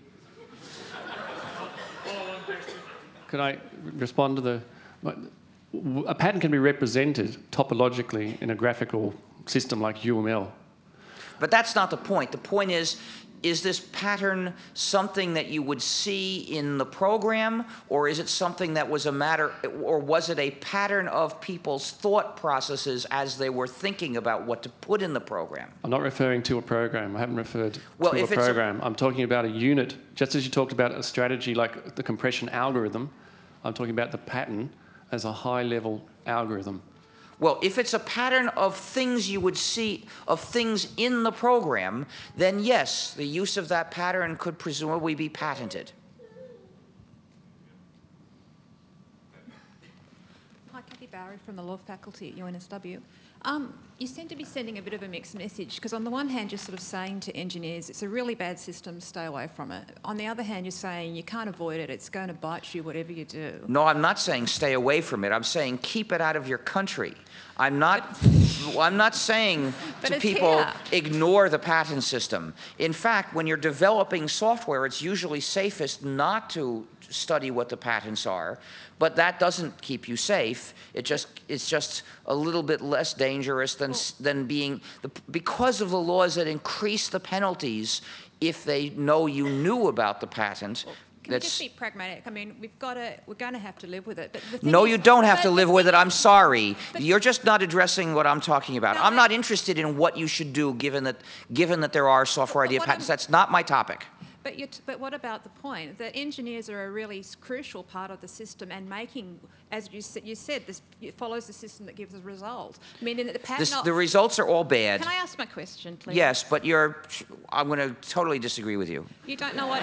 S2: Can I respond to the... A pattern can be represented topologically in a graphical system like UML.
S1: But that's not the point. The point is this pattern something that you would see in the program, or is it something that was or was it a pattern of people's thought processes as they were thinking about what to put in the program?
S2: I'm not referring to a program. I haven't referred to a program. I'm talking about a unit. Just as you talked about a strategy like the compression algorithm, I'm talking about the pattern as a high-level algorithm.
S1: Well, if it's a pattern of things you would see, of things in the program, then yes, the use of that pattern could presumably be patented.
S3: Hi, Kathy Bowery from the Law Faculty at UNSW. You seem to be sending a bit of a mixed message, because on the one hand you're sort of saying to engineers it's a really bad system, stay away from it. On the other hand you're saying you can't avoid it, it's going to bite you whatever you do.
S1: No, I'm not saying stay away from it. I'm saying keep it out of your country. I'm not saying to people ignore the patent system. In fact, when you're developing software, it's usually safest not to study what the patents are, but that doesn't keep you safe. It's just a little bit less dangerous than being, because of the laws that increase the penalties if they know you knew about the patent.
S3: Can we just be pragmatic? I mean, we're going to have to live with it. But the thing
S1: no,
S3: is,
S1: you don't have to live with it. I'm sorry.
S3: But
S1: you're just not addressing what I'm talking about.
S3: No,
S1: I'm not interested in what you should do, given that there are software idea patents. That's not my topic.
S3: But what about the point that engineers are a really crucial part of the system, and making, as you said, this it follows the system that gives a result. Meaning that the patent...
S1: The results are all bad.
S3: Can I ask my question, please?
S1: Yes, but I'm going to totally disagree with you.
S3: You don't know what...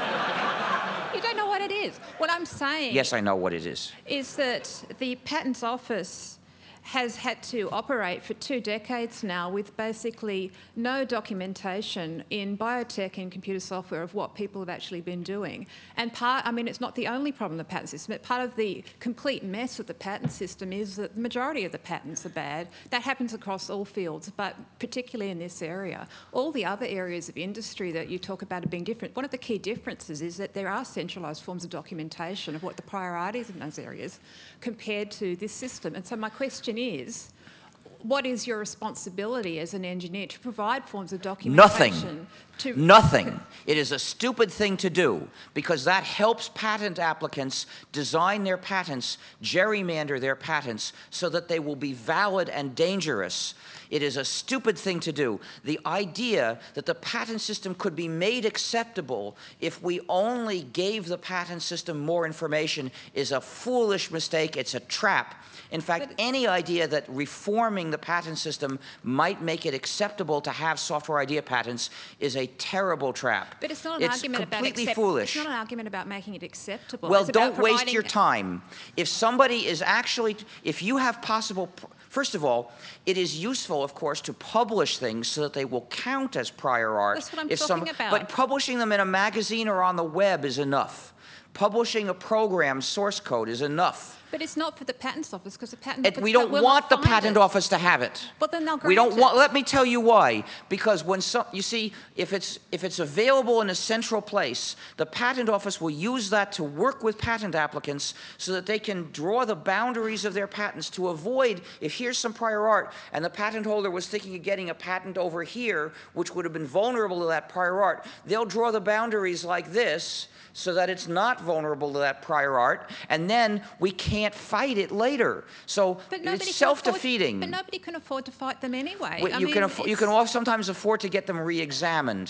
S3: You don't know what it is. What I'm saying...
S1: Yes, I know what it is.
S3: ...is that the Patents Office has had to operate for 2 decades now with basically no documentation in biotech and computer software of what people have actually been doing. And I mean, it's not the only problem with the patent system, but part of the complete mess of the patent system is that the majority of the patents are bad. That happens across all fields, but particularly in this area. All the other areas of industry that you talk about are being different. One of the key differences is that there are centralised forms of documentation of what the prior art is in those areas compared to this system. And so my question is, what is your responsibility as an engineer to provide forms of documentation?
S1: Nothing. It is a stupid thing to do, because that helps patent applicants design their patents, gerrymander their patents, so that they will be valid and dangerous. It is a stupid thing to do. The idea that the patent system could be made acceptable if we only gave the patent system more information is a foolish mistake. It's a trap. In fact, any idea that reforming the patent system might make it acceptable to have software idea patents is a terrible trap.
S3: But it's not an argument about
S1: completely foolish.
S3: It's not an argument about making it acceptable.
S1: Well, don't waste your time. If somebody is actually, if you have possible, first of all, it is useful, of course, to publish things so that they will count as prior art.
S3: That's what I'm talking about.
S1: But publishing them in a magazine or on the web is enough. Publishing a program source code is enough.
S3: But it's not for the Patents Office, because the Patent Office
S1: we don't want the Patent Office to have it.
S3: But then they'll grant
S1: we don't
S3: it.
S1: want. Let me tell you why. Because when you see, if it's available in a central place, the Patent Office will use that to work with patent applicants so that they can draw the boundaries of their patents to avoid, if here's some prior art and the patent holder was thinking of getting a patent over here, which would have been vulnerable to that prior art, they'll draw the boundaries like this, so that it's not vulnerable to that prior art, and then we can't fight it later. So it's self-defeating.
S3: But nobody can afford to fight them anyway.
S1: You can sometimes afford to get them re-examined.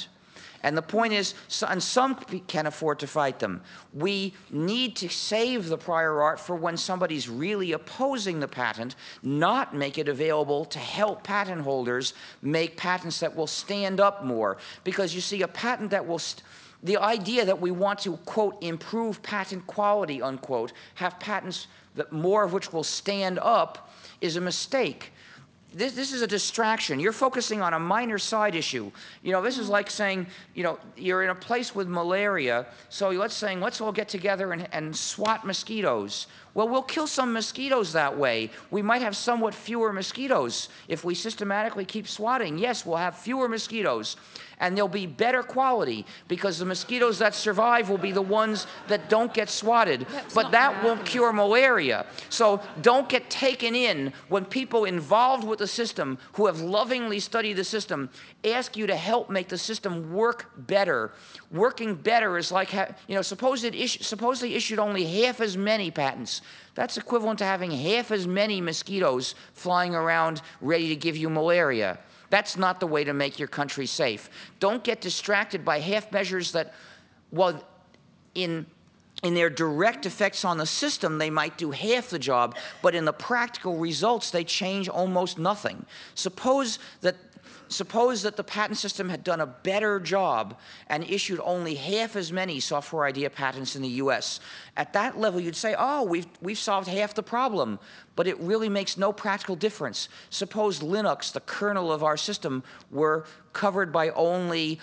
S1: And the point is, and some can afford to fight them. We need to save the prior art for when somebody's really opposing the patent, not make it available to help patent holders make patents that will stand up more. Because you see, a patent that will, the idea that we want to, quote, improve patent quality, unquote, have patents that more of which will stand up, is a mistake. This is a distraction. You're focusing on a minor side issue. You know, this is like saying, you know, you're in a place with malaria, so let's all get together and swat mosquitoes. Well, we'll kill some mosquitoes that way. We might have somewhat fewer mosquitoes if we systematically keep swatting. Yes, we'll have fewer mosquitoes, and they'll be better quality because the mosquitoes that survive will be the ones that don't get swatted. But that won't cure malaria. So don't get taken in when people involved with the system who have lovingly studied the system ask you to help make the system work better. Working better is like, you know, suppose they issued only half as many patents. That's equivalent to having half as many mosquitoes flying around ready to give you malaria. That's not the way to make your country safe. Don't get distracted by half measures that, well, in their direct effects on the system, they might do half the job, but in the practical results, they change almost nothing. Suppose that the patent system had done a better job and issued only half as many software idea patents in the US. At that level, you'd say, oh, we've solved half the problem, but it really makes no practical difference. Suppose Linux, the kernel of our system, were covered by only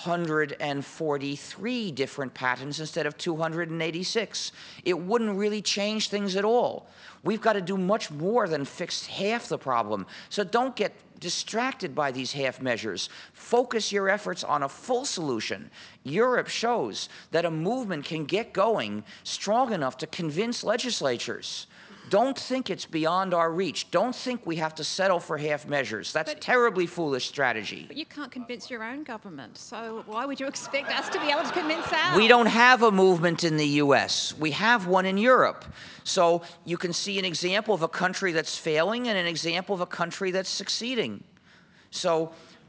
S1: 143 different patents instead of 286. It wouldn't really change things at all. We've got to do much more than fix half the problem. So don't get distracted by these half measures. Focus your efforts on a full solution. Europe shows that a movement can get going strong enough to convince legislatures. Don't think it's beyond our reach. Don't think we have to settle for half measures. That's terribly foolish strategy.
S3: But you can't convince your own government, so why would you expect us to be able to convince ours?
S1: We don't have a movement in the US. We have one in Europe. So you can see an example of a country that's failing and an example of a country that's succeeding. So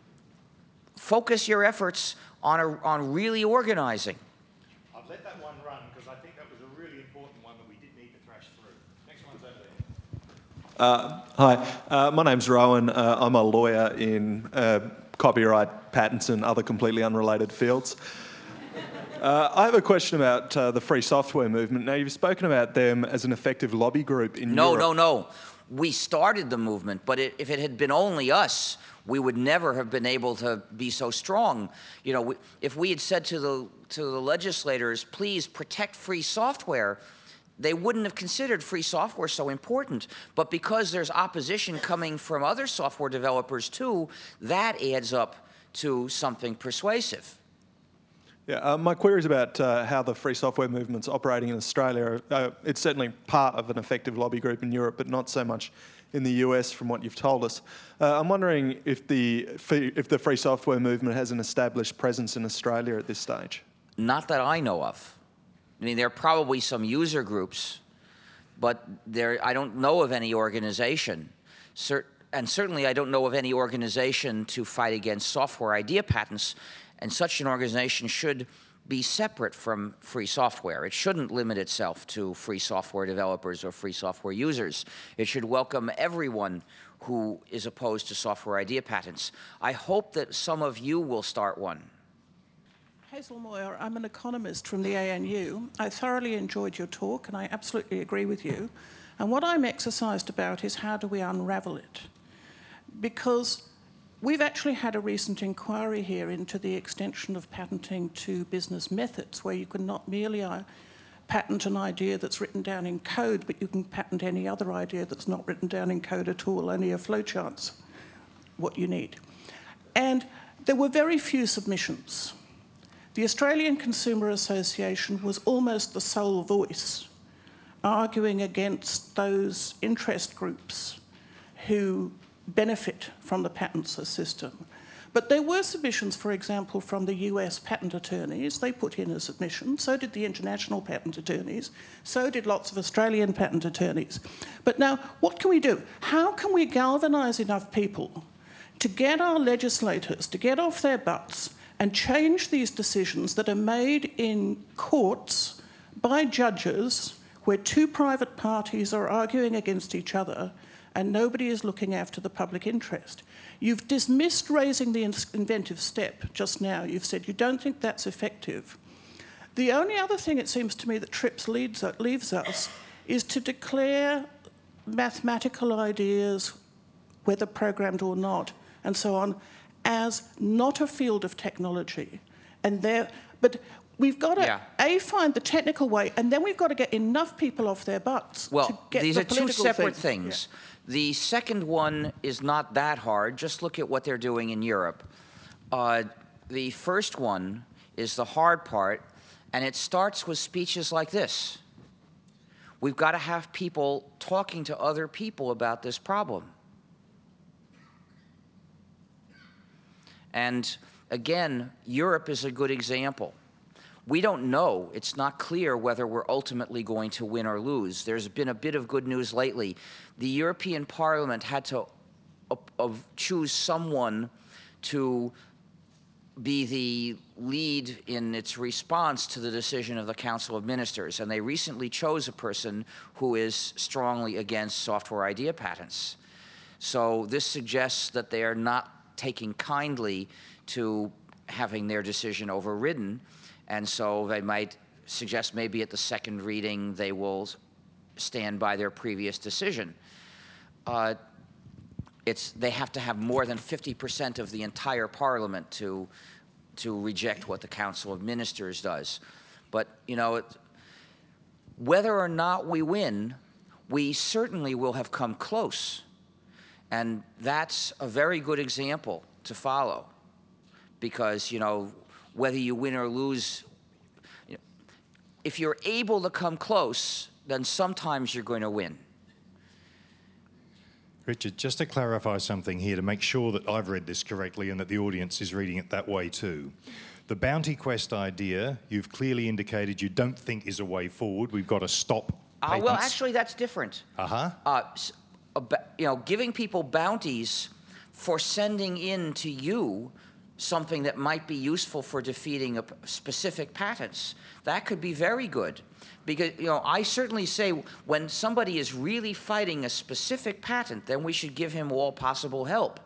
S1: focus your efforts on really organizing.
S4: I've let that one run because I think that was a really important one that we did need to thrash through. Next one's over there.
S5: Hi, my name's Rowan. I'm a lawyer in copyright, patents and other completely unrelated fields. I have a question about the free software movement. Now, you've spoken about them as an effective lobby group in Europe.
S1: No. We started the movement, but if it had been only us, we would never have been able to be so strong. You know, if we had said to the legislators, please protect free software, they wouldn't have considered free software so important. But because there's opposition coming from other software developers too, that adds up to something persuasive.
S5: Yeah, my query is about how the free software movement's operating in Australia. It's certainly part of an effective lobby group in Europe, but not so much in the US from what you've told us. I'm wondering if the free software movement has an established presence in Australia at this stage.
S1: Not that I know of. I mean, there are probably some user groups, but I don't know of any organization. And certainly I don't know of any organization to fight against software idea patents. And such an organization should be separate from free software. It shouldn't limit itself to free software developers or free software users. It should welcome everyone who is opposed to software idea patents. I hope that some of you will start one.
S6: Hazel Moyer, I'm an economist from the ANU. I thoroughly enjoyed your talk and I absolutely agree with you. And what I'm exercised about is how do we unravel it? Because we've actually had a recent inquiry here into the extension of patenting to business methods, where you can not merely patent an idea that's written down in code, but you can patent any other idea that's not written down in code at all, only a flowchart's what you need. And there were very few submissions. The Australian Consumer Association was almost the sole voice arguing against those interest groups who benefit from the patent system. But there were submissions, for example, from the US patent attorneys. They put in a submission. So did the international patent attorneys. So did lots of Australian patent attorneys. But now, what can we do? How can we galvanise enough people to get our legislators to get off their butts and change these decisions that are made in courts by judges where two private parties are arguing against each other and nobody is looking after the public interest. You've dismissed raising the inventive step just now. You've said you don't think that's effective. The only other thing it seems to me that TRIPS leaves us is to declare mathematical ideas, whether programmed or not, and so on, as not a field of technology. But we've got to, find the technical way, and then we've got to get enough people off their butts to get
S1: these
S6: the
S1: are two separate
S6: thing.
S1: things. Yeah. The second one is not that hard. Just look at what they're doing in Europe. The first one is the hard part, and it starts with speeches like this. We've got to have people talking to other people about this problem. And again, Europe is a good example. We don't know. It's not clear whether we're ultimately going to win or lose. There's been a bit of good news lately. The European Parliament had to choose someone to be the lead in its response to the decision of the Council of Ministers, and they recently chose a person who is strongly against software idea patents. So this suggests that they are not taking kindly to having their decision overridden, and so they might suggest maybe at the second reading they will stand by their previous decision. They have to have more than 50% of the entire Parliament to reject what the Council of Ministers does. But, you know, whether or not we win, we certainly will have come close. And that's a very good example to follow, because, you know, whether you win or lose, if you're able to come close, then sometimes you're going to win.
S7: Richard, just to clarify something here to make sure that I've read this correctly and that the audience is reading it that way too. The Bounty Quest idea, you've clearly indicated you don't think is a way forward. We've got to stop patents.
S1: Well, actually, that's different. You know, giving people bounties for sending in to you something that might be useful for defeating specific patents, that could be very good. Because, you know, I certainly say when somebody is really fighting a specific patent, then we should give him all possible help.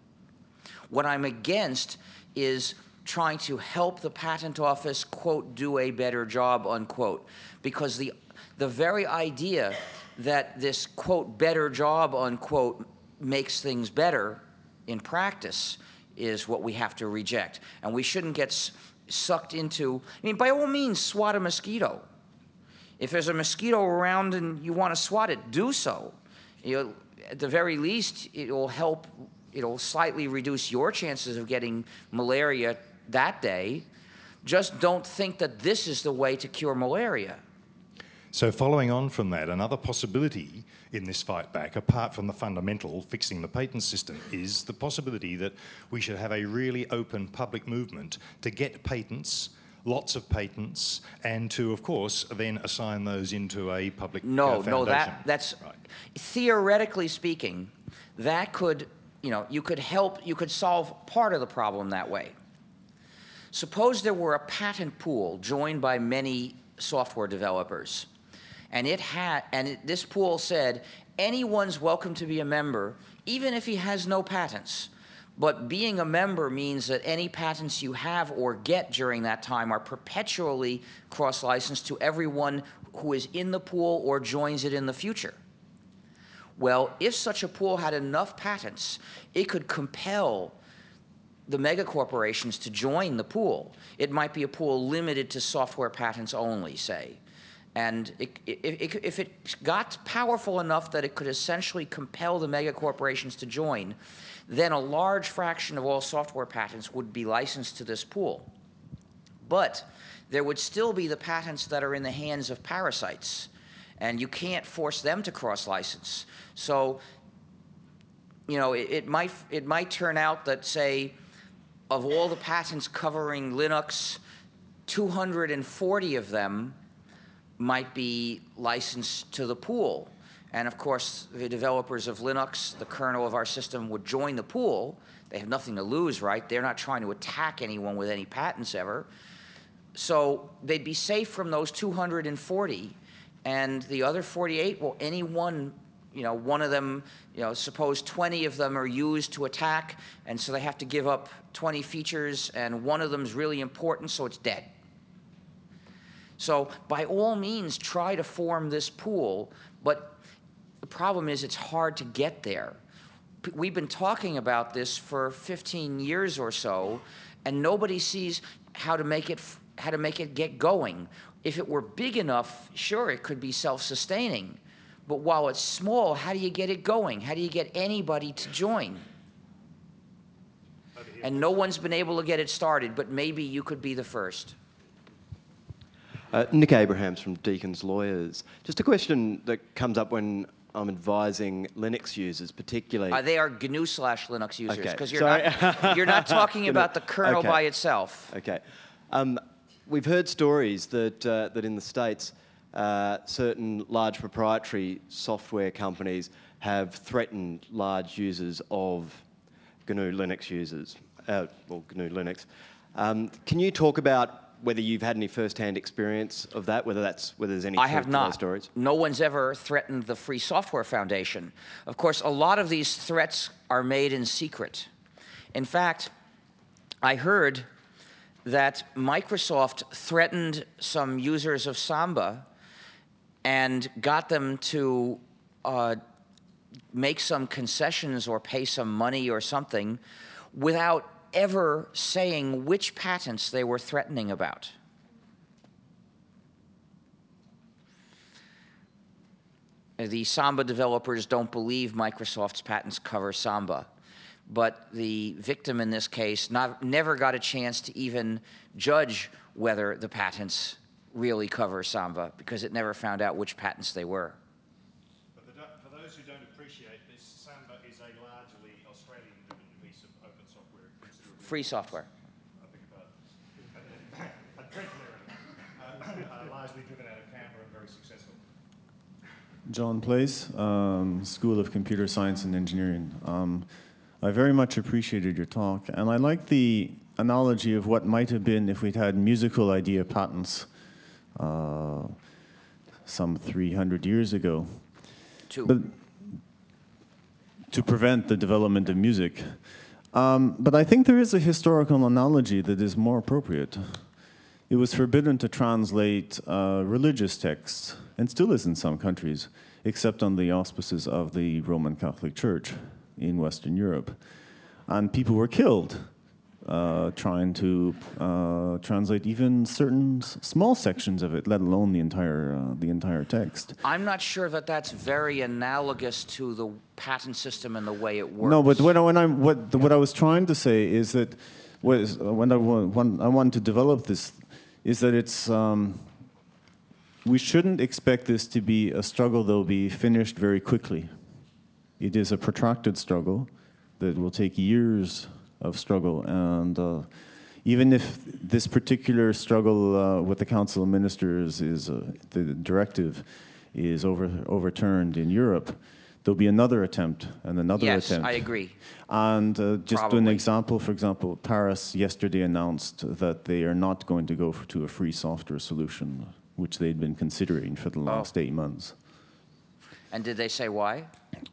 S1: What I'm against is trying to help the patent office, quote, do a better job, unquote. Because the very idea that this, quote, better job, unquote, makes things better in practice is what we have to reject. And we shouldn't get sucked into, I mean, by all means, swat a mosquito. If there's a mosquito around and you want to swat it, do so. You know, at the very least, it will help, it'll slightly reduce your chances of getting malaria that day. Just don't think that this is the way to cure malaria.
S7: So following on from that, another possibility in this fight back, apart from the fundamental fixing the patent system, is the possibility that we should have a really open public movement to get patents, lots of patents, and to, of course, then assign those into a public foundation.
S1: No, that's right. Theoretically speaking, that could, you know, you could solve part of the problem that way. Suppose there were a patent pool joined by many software developers, and this pool said anyone's welcome to be a member, even if he has no patents. But being a member means that any patents you have or get during that time are perpetually cross-licensed to everyone who is in the pool or joins it in the future. Well, if such a pool had enough patents, it could compel the megacorporations to join the pool. It might be a pool limited to software patents only, say. And if it got powerful enough that it could essentially compel the megacorporations to join, then a large fraction of all software patents would be licensed to this pool. But there would still be the patents that are in the hands of parasites, and you can't force them to cross-license. So, you know, it might turn out that, say, of all the patents covering Linux, 240 of them might be licensed to the pool. And of course, the developers of Linux, the kernel of our system, would join the pool. They have nothing to lose, right? They're not trying to attack anyone with any patents ever. So they'd be safe from those 240. And the other 48, well, any one, one of them, suppose 20 of them are used to attack, and so they have to give up 20 features, and one of them is really important, so it's dead. So by all means, try to form this pool, but the problem is it's hard to get there. We've been talking about this for 15 years or so, and nobody sees how to make it get going. If it were big enough, sure, it could be self-sustaining. But while it's small, how do you get it going? How do you get anybody to join? And no one's been able to get it started, but maybe you could be the first.
S8: Nick Abrahams from Deacon's Lawyers. Just a question that comes up when I'm advising Linux users, particularly.
S1: They are GNU/Linux users, because
S8: Okay.
S1: you're not talking about the kernel by itself.
S8: Okay. We've heard stories that in the States, certain large proprietary software companies have threatened large users of GNU Linux users, or GNU Linux. Can you talk about whether you've had any first-hand experience of that, whether there's any truth to those stories?
S1: No one's ever threatened the Free Software Foundation. Of course, a lot of these threats are made in secret. In fact, I heard that Microsoft threatened some users of Samba and got them to make some concessions or pay some money or something without ever saying which patents they were threatening about. The Samba developers don't believe Microsoft's patents cover Samba. But the victim in this case never got a chance to even judge whether the patents really cover Samba, because it never found out which patents they were.
S7: But for those who don't appreciate this, Samba is a largely Australian-driven piece of open software.
S1: Free software.
S7: I beg your pardon. Largely driven out of Canberra and very successful.
S9: John Place, School of Computer Science and Engineering. I very much appreciated your talk, and I like the analogy of what might have been if we'd had musical idea patents some 300 years ago. But to prevent the development of music. But I think there is a historical analogy that is more appropriate. It was forbidden to translate religious texts, and still is in some countries, except on the auspices of the Roman Catholic Church in Western Europe. And people were killed trying to translate even certain small sections of it, let alone the entire text.
S1: I'm not sure that that's very analogous to the patent system and the way it works.
S9: No, but what I was trying to say is that when I want to develop this is that it's we shouldn't expect this to be a struggle that will be finished very quickly. It is a protracted struggle that will take years of struggle, and even if this particular struggle with the Council of Ministers is the directive is overturned in Europe, there'll be another attempt and another attempt.
S1: Yes, I agree.
S9: And just an example, for example, Paris yesterday announced that they are not going to go to a free software solution, which they'd been considering for the last 8 months.
S1: And did they say why?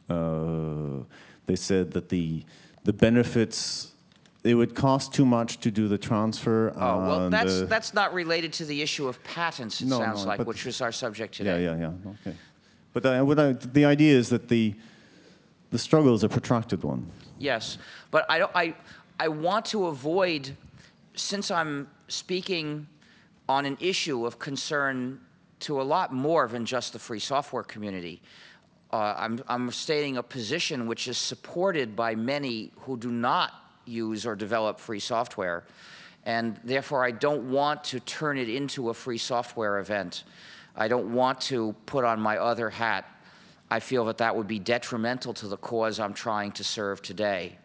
S9: They said that the benefits, it would cost too much to do the transfer.
S1: Oh, well, that's not related to the issue of patents, it sounds like, which was our subject today.
S9: Yeah, okay. But the idea is that the struggle is a protracted one.
S1: Yes, but I want to avoid, since I'm speaking on an issue of concern to a lot more than just the free software community, I'm stating a position which is supported by many who do not use or develop free software, and therefore I don't want to turn it into a free software event. I don't want to put on my other hat. I feel that that would be detrimental to the cause I'm trying to serve today.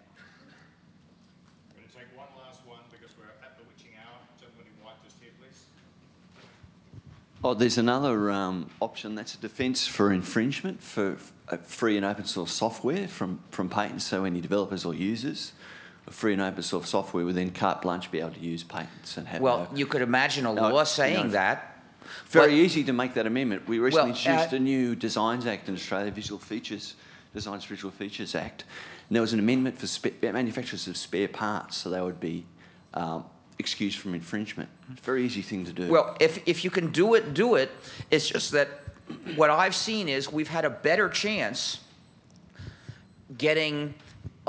S7: I'm going to take one last one because we're at the witching hour. Gentleman in white just here, please.
S10: Oh, there's another option. That's a defence for infringement for free and open source software from patents. So any developers or users of free and open source software would then carte blanche be able to use patents and have.
S1: Well, you could imagine a law saying that.
S10: Very easy to make that amendment. We recently introduced a new Designs Act in Australia, Designs Visual Features Act, and there was an amendment for manufacturers of spare parts, so they would be excused from infringement. It's a very easy thing to do.
S1: Well, if you can do it, do it. It's just that what I've seen is we've had a better chance getting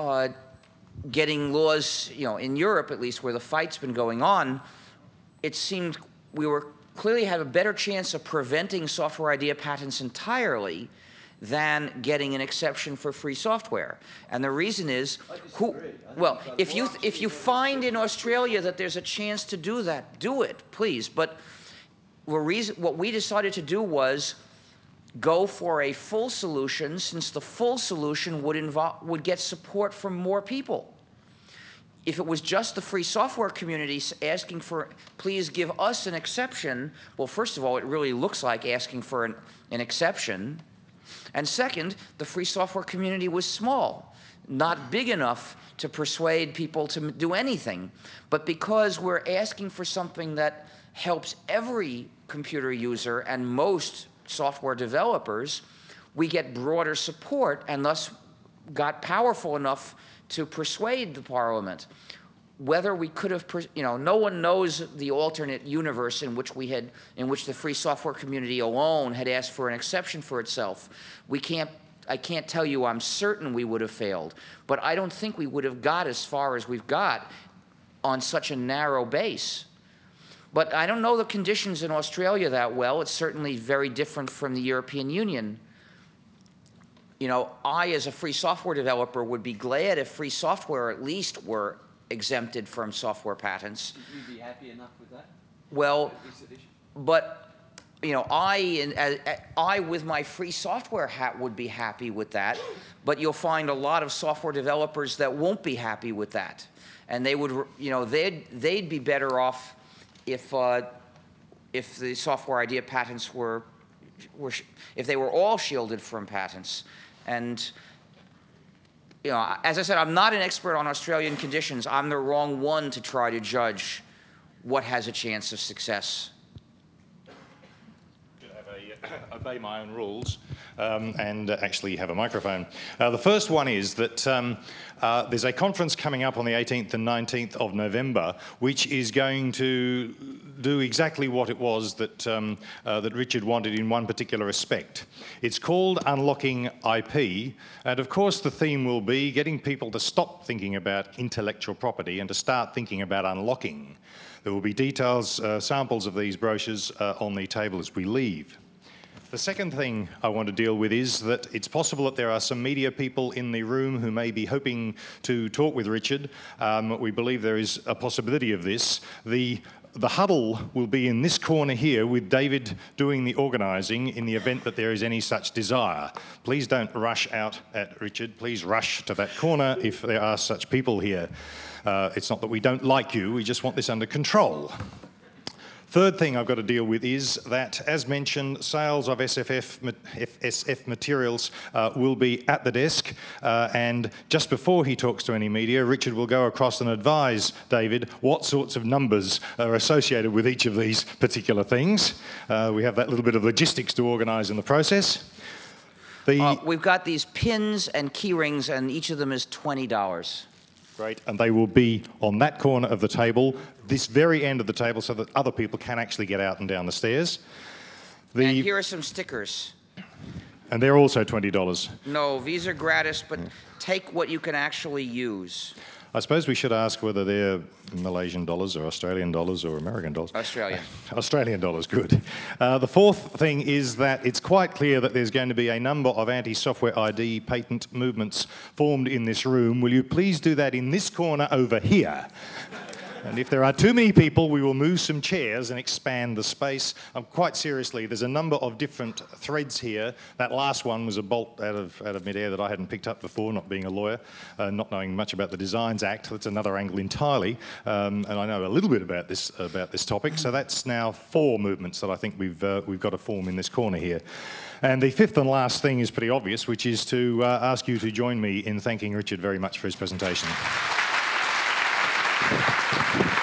S1: laws, in Europe at least, where the fight's been going on. It seemed we were clearly have a better chance of preventing software idea patents entirely than getting an exception for free software. And the reason is, if you find in Australia that there's a chance to do that, do it, please. But what we decided to do was go for a full solution, since the full solution would get support from more people. If it was just the free software community asking for, please give us an exception, well, first of all, it really looks like asking for an exception. And second, the free software community was small, not big enough to persuade people to do anything. But because we're asking for something that helps every computer user and most software developers, we get broader support and thus got powerful enough to persuade the Parliament. Whether we could have, no one knows the alternate universe in which the free software community alone had asked for an exception for itself. I can't tell you I'm certain we would have failed, but I don't think we would have got as far as we've got on such a narrow base. But I don't know the conditions in Australia that well. It's certainly very different from the European Union. I, as a free software developer, would be glad if free software at least were exempted from software patents.
S10: Would you be happy enough with that?
S1: Well, but I with my free software hat would be happy with that. But you'll find a lot of software developers that won't be happy with that, and they would, they'd be better off if the software idea patents if they were all shielded from patents. And as I said, I'm not an expert on Australian conditions. I'm the wrong one to try to judge what has a chance of success.
S7: Obey my own rules and actually have a microphone. The first one is that there's a conference coming up on the 18th and 19th of November, which is going to do exactly what it was that, that Richard wanted in one particular respect. It's called Unlocking IP, and of course the theme will be getting people to stop thinking about intellectual property and to start thinking about unlocking. There will be details, samples of these brochures on the table as we leave. The second thing I want to deal with is that it's possible that there are some media people in the room who may be hoping to talk with Richard. We believe there is a possibility of this. The huddle will be in this corner here with David doing the organising in the event that there is any such desire. Please don't rush out at Richard. Please rush to that corner if there are such people here. It's not that we don't like you, we just want this under control. Third thing I've got to deal with is that, as mentioned, sales of SF materials will be at the desk, and just before he talks to any media, Richard will go across and advise David what sorts of numbers are associated with each of these particular things. We have that little bit of logistics to organise in the process.
S1: We've got these pins and key rings, and each of them is $20.
S7: Great, and they will be on that corner of the table, this very end of the table, so that other people can actually get out and down the stairs.
S1: And here are some stickers.
S7: And they're also $20.
S1: No, these are gratis, but take what you can actually use.
S7: I suppose we should ask whether they're Malaysian dollars or Australian dollars or American dollars.
S1: Australian.
S7: Australian dollars, good. The fourth thing is that it's quite clear that there's going to be a number of anti-software ID patent movements formed in this room. Will you please do that in this corner over here? And if there are too many people, we will move some chairs and expand the space. Quite seriously, there's a number of different threads here. That last one was a bolt out of midair that I hadn't picked up before, not being a lawyer, not knowing much about the Designs Act. That's another angle entirely. And I know a little bit about this topic. So that's now 4 movements that I think we've got to form in this corner here. And the 5th and last thing is pretty obvious, which is to ask you to join me in thanking Richard very much for his presentation.